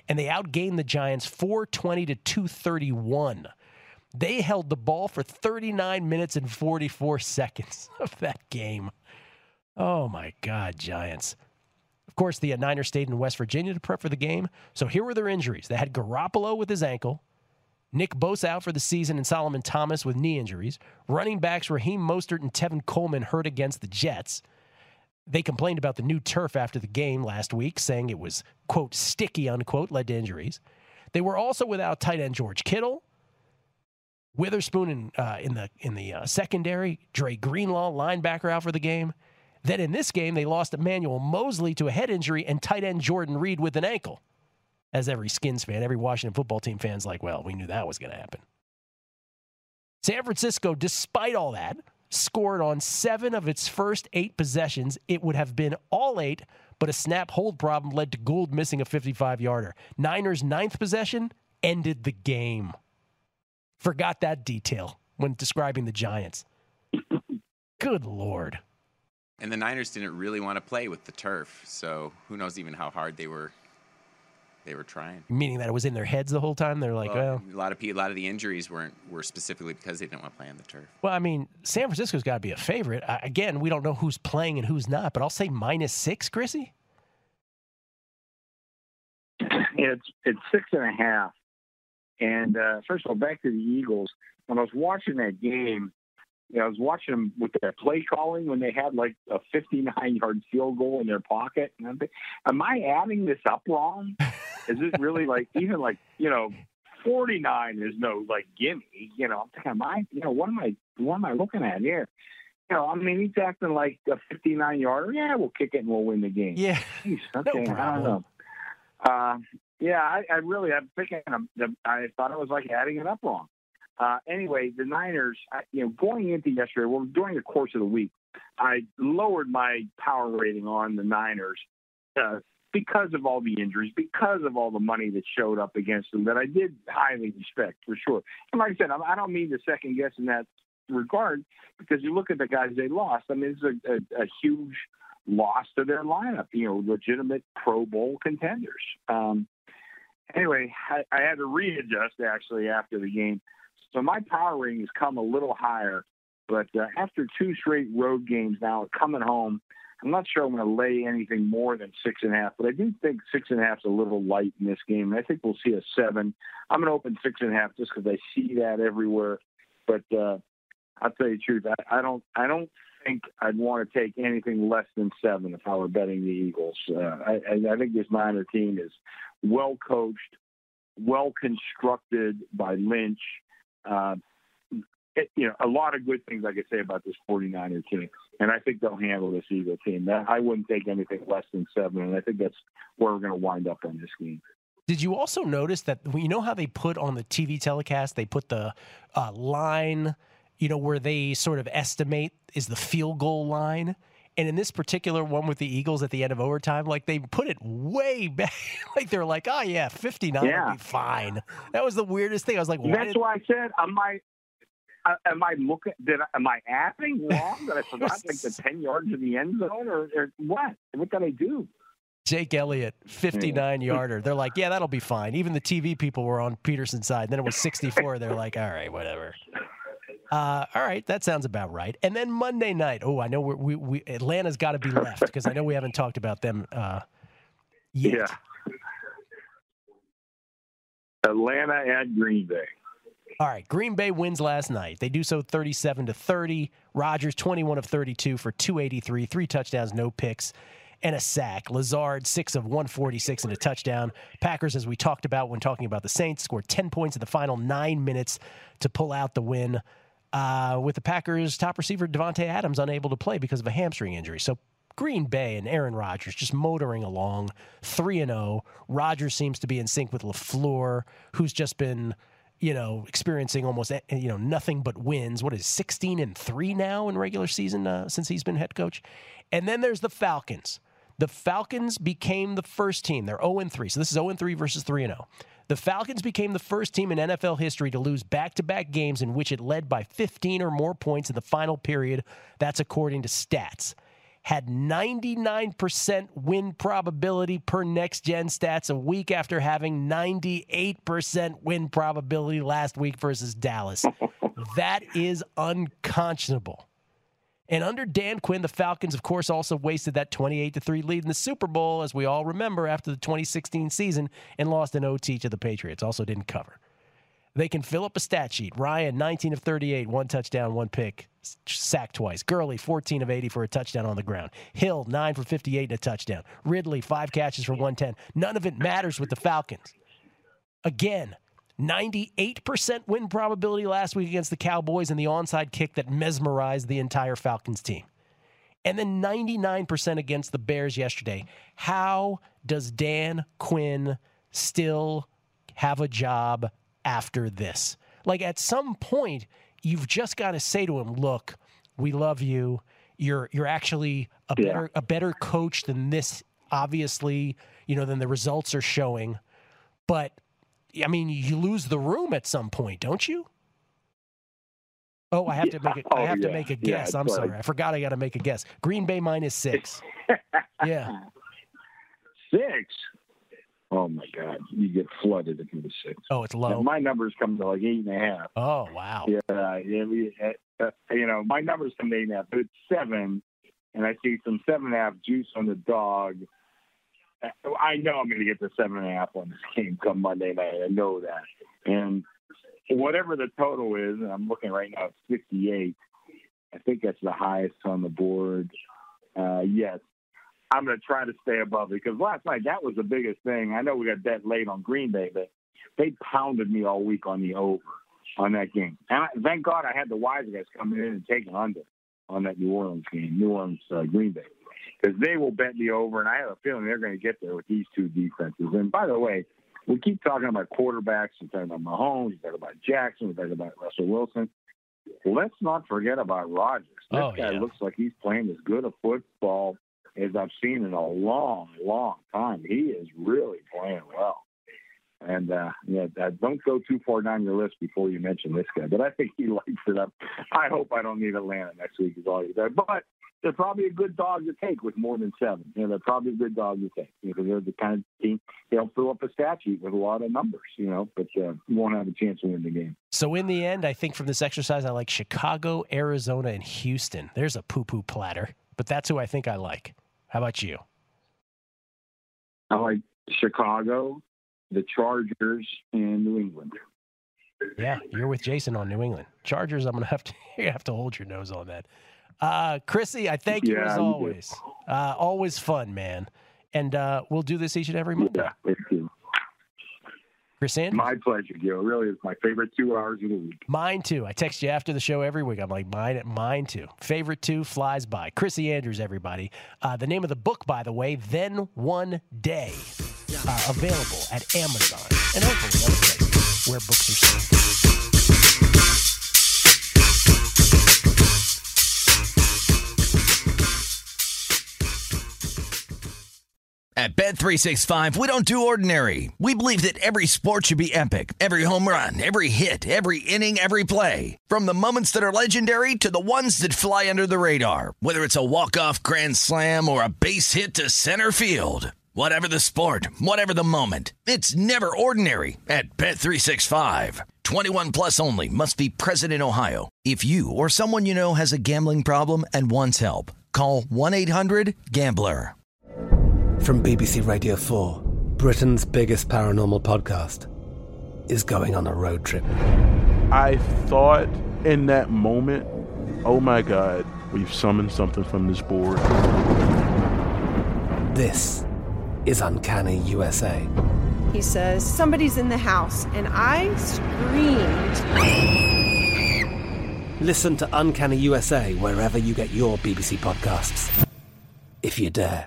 and they outgained the Giants four twenty to two thirty-one. They held the ball for thirty-nine minutes and forty-four seconds of that game. Oh, my God, Giants. Of course, the Niners stayed in West Virginia to prep for the game. So here were their injuries. They had Garoppolo with his ankle, Nick Bosa out for the season, and Solomon Thomas with knee injuries. Running backs Raheem Mostert and Tevin Coleman hurt against the Jets. They complained about the new turf after the game last week, saying it was, quote, sticky, unquote, led to injuries. They were also without tight end George Kittle, Witherspoon in, uh, in the in the uh, secondary, Dre Greenlaw, linebacker, out for the game. Then in this game, they lost Emmanuel Mosley to a head injury and tight end Jordan Reed with an ankle. As every Skins fan, every Washington football team fan's like, well, we knew that was going to happen. San Francisco, despite all that, scored on seven of its first eight possessions. It would have been all eight, but a snap hold problem led to Gould missing a fifty-five-yarder. Niners' ninth possession ended the game. Forgot that detail when describing the Giants. Good Lord. And the Niners didn't really want to play with the turf, so who knows even how hard they were they were trying. Meaning that it was in their heads the whole time? They're like, well... well a lot of a lot of the injuries weren't were specifically because they didn't want to play on the turf. Well, I mean, San Francisco's got to be a favorite. I, again, we don't know who's playing and who's not, but I'll say minus six, Chrissy? It's, it's six and a half. And uh, first of all, back to the Eagles. When I was watching that game, you know, I was watching them with their play calling when they had like a fifty-nine-yard field goal in their pocket. And I'm thinking, am I adding this up wrong? Is it really like even like you know, forty-nine is no like gimme? You know, I'm thinking, am I? You know, what am I? What am I looking at here? You know, I mean, he's acting like a fifty-nine-yarder. Yeah, we'll kick it and we'll win the game. Yeah, Jeez, okay, no I don't know. Uh, yeah, I, I really, I'm thinking, I'm, I thought I was like adding it up wrong. Uh, anyway, the Niners, I, you know, going into yesterday, well, during the course of the week, I lowered my power rating on the Niners uh, because of all the injuries, because of all the money that showed up against them that I did highly respect, for sure. And like I said, I don't mean to second guess in that regard, because you look at the guys they lost. I mean, it's a, a, a huge loss to their lineup, you know, legitimate Pro Bowl contenders. Um, anyway, I, I had to readjust, actually, after the game. So my power rating has come a little higher, but uh, after two straight road games now, coming home, I'm not sure I'm going to lay anything more than six and a half, but I do think six and a half is a little light in this game. I think we'll see a seven. I'm going to open six and a half just because I see that everywhere. But uh, I'll tell you the truth, I, I don't, I don't think I'd want to take anything less than seven if I were betting the Eagles. Uh, I, I think this Niner team is well coached, well constructed by Lynch. Uh, it, you know, a lot of good things I could say about this 49er team, and I think they'll handle this Eagle team. That, I wouldn't take anything less than seven, and I think that's where we're going to wind up on this game. Did you also notice that, you know how they put on the T V telecast, they put the uh, line, you know, where they sort of estimate is the field goal line? And in this particular one with the Eagles at the end of overtime, like they put it way back. Like they're like, oh, yeah, fifty-nine yeah. will be fine. That was the weirdest thing. I was like, why That's did... why I said, am I, uh, am I looking, did I, am I adding wrong? That I forgot like the ten yards in the end zone or, or what? What did I do? Jake Elliott, fifty-nine-yarder. They're like, yeah, that'll be fine. Even the T V people were on Peterson's side. Then it was sixty-four. They're like, all right, whatever. Uh, all right, that sounds about right. And then Monday night. Oh, I know we're, we we Atlanta's got to be left because I know we haven't talked about them uh, yet. Yeah. Atlanta at Green Bay. All right, Green Bay wins last night. They do so thirty-seven to thirty. Rodgers twenty-one of thirty-two for two eighty-three, three touchdowns, no picks, and a sack. Lazard six of one forty-six and a touchdown. Packers, as we talked about when talking about the Saints, scored ten points in the final nine minutes to pull out the win. Uh, with the Packers' top receiver, Devontae Adams, unable to play because of a hamstring injury. So Green Bay and Aaron Rodgers just motoring along, three and oh. Rodgers seems to be in sync with LaFleur, who's just been, you know, experiencing almost, you know, nothing but wins. What is sixteen and three now in regular season uh, since he's been head coach? And then there's the Falcons. The Falcons became the first team. They're oh and three. So this is oh and three versus three and oh. The Falcons became the first team in N F L history to lose back-to-back games in which it led by fifteen or more points in the final period. That's according to stats. had ninety-nine percent win probability per Next Gen Stats a week after having ninety-eight percent win probability last week versus Dallas. That is unconscionable. And under Dan Quinn, the Falcons, of course, also wasted that twenty-eight to three lead in the Super Bowl, as we all remember, after the twenty sixteen season, and lost an O T to the Patriots. Also didn't cover. They can fill up a stat sheet. Ryan, nineteen of thirty-eight, one touchdown, one pick, sacked twice. Gurley, fourteen of eighty for a touchdown on the ground. Hill, nine for fifty-eight and a touchdown. Ridley, five catches for one ten. None of it matters with the Falcons. Again, ninety-eight percent win probability last week against the Cowboys and the onside kick that mesmerized the entire Falcons team. And then ninety-nine percent against the Bears yesterday. How does Dan Quinn still have a job after this? Like, at some point, you've just got to say to him, look, we love you. You're you're actually a Yeah. better a better coach than this, obviously, you know, than the results are showing. But I mean, you lose the room at some point, don't you? Oh, I have to make a, I Oh, have to yeah. make a Yeah, guess. it's I'm like- sorry. I forgot I got to make a guess. Green Bay minus six. Yeah. Six. Oh my God, you get flooded if you was six. Oh, it's low. And my numbers come to like eight and a half. Oh, wow. Yeah, yeah. We, uh, you know, my numbers come to eight and a half, but it's seven, and I see some seven and a half juice on the dog. I know I'm going to get the seven and a half on this game come Monday night. I know that, and whatever the total is, and I'm looking right now, it's fifty-eight. I think that's the highest on the board. Uh, yes. I'm going to try to stay above it because last night that was the biggest thing. I know we got that late on Green Bay, but they pounded me all week on the over on that game. And I, thank God I had the wise guys coming in and taking under on that New Orleans game, New Orleans uh, Green Bay, because they will bet me over, and I have a feeling they're going to get there with these two defenses. And by the way, we keep talking about quarterbacks. We're talking about Mahomes. We're talking about Jackson. We're talking about Russell Wilson. Let's not forget about Rodgers. This Oh, guy yeah. looks like he's playing as good a football as I've seen in a long, long time. He is really playing well. And, uh, yeah, uh, don't go too far down your list before you mention this guy. But I think he lights it up. I hope I don't need Atlanta next week is all you said. But they're probably a good dog to take with more than seven. You know, they're probably a good dog to take because they're the kind of team they'll fill up a stat sheet with a lot of numbers, you know, but uh, won't have a chance to win the game. So in the end, I think from this exercise, I like Chicago, Arizona, and Houston. There's a poo-poo platter, but that's who I think I like. How about you? I like Chicago, the Chargers, and New England. Yeah, you're with Jason on New England. Chargers, I'm going to have to you're gonna have to hold your nose on that. Uh, Chrissy, I thank you Yeah, as you do. always. Uh, always fun, man. And uh, we'll do this each and every Monday. Yeah, thank you. Chris Andrews? My pleasure, Gil. It really is my favorite two hours of the week. Mine too. I text you after the show every week. I'm like, mine, mine too. Favorite two flies by. Chrissy Andrews, everybody. Uh, the name of the book, by the way, Then One Day, uh, available at Amazon and hopefully other places where books are sold. At Bet three sixty-five, we don't do ordinary. We believe that every sport should be epic. Every home run, every hit, every inning, every play. From the moments that are legendary to the ones that fly under the radar. Whether it's a walk-off grand slam or a base hit to center field. Whatever the sport, whatever the moment. It's never ordinary at Bet three sixty-five. twenty-one plus only. Must be present in Ohio. If you or someone you know has a gambling problem and wants help, call one eight hundred gambler. From B B C Radio four, Britain's biggest paranormal podcast is going on a road trip. I thought in that moment, oh my God, we've summoned something from this board. This is Uncanny U S A. He says, somebody's in the house, and I screamed. Listen to Uncanny U S A wherever you get your B B C podcasts, if you dare.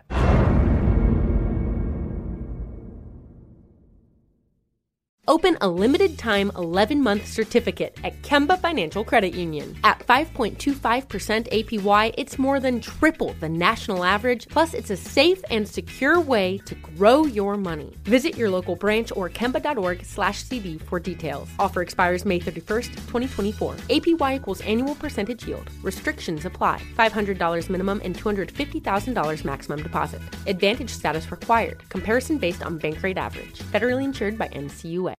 Open a limited-time eleven-month certificate at Kemba Financial Credit Union. At five point two five percent A P Y, it's more than triple the national average, plus it's a safe and secure way to grow your money. Visit your local branch or kemba.org slash CD for details. Offer expires May thirty-first, twenty twenty-four. A P Y equals annual percentage yield. Restrictions apply. five hundred dollars minimum and two hundred fifty thousand dollars maximum deposit. Advantage status required. Comparison based on bank rate average. Federally insured by N C U A.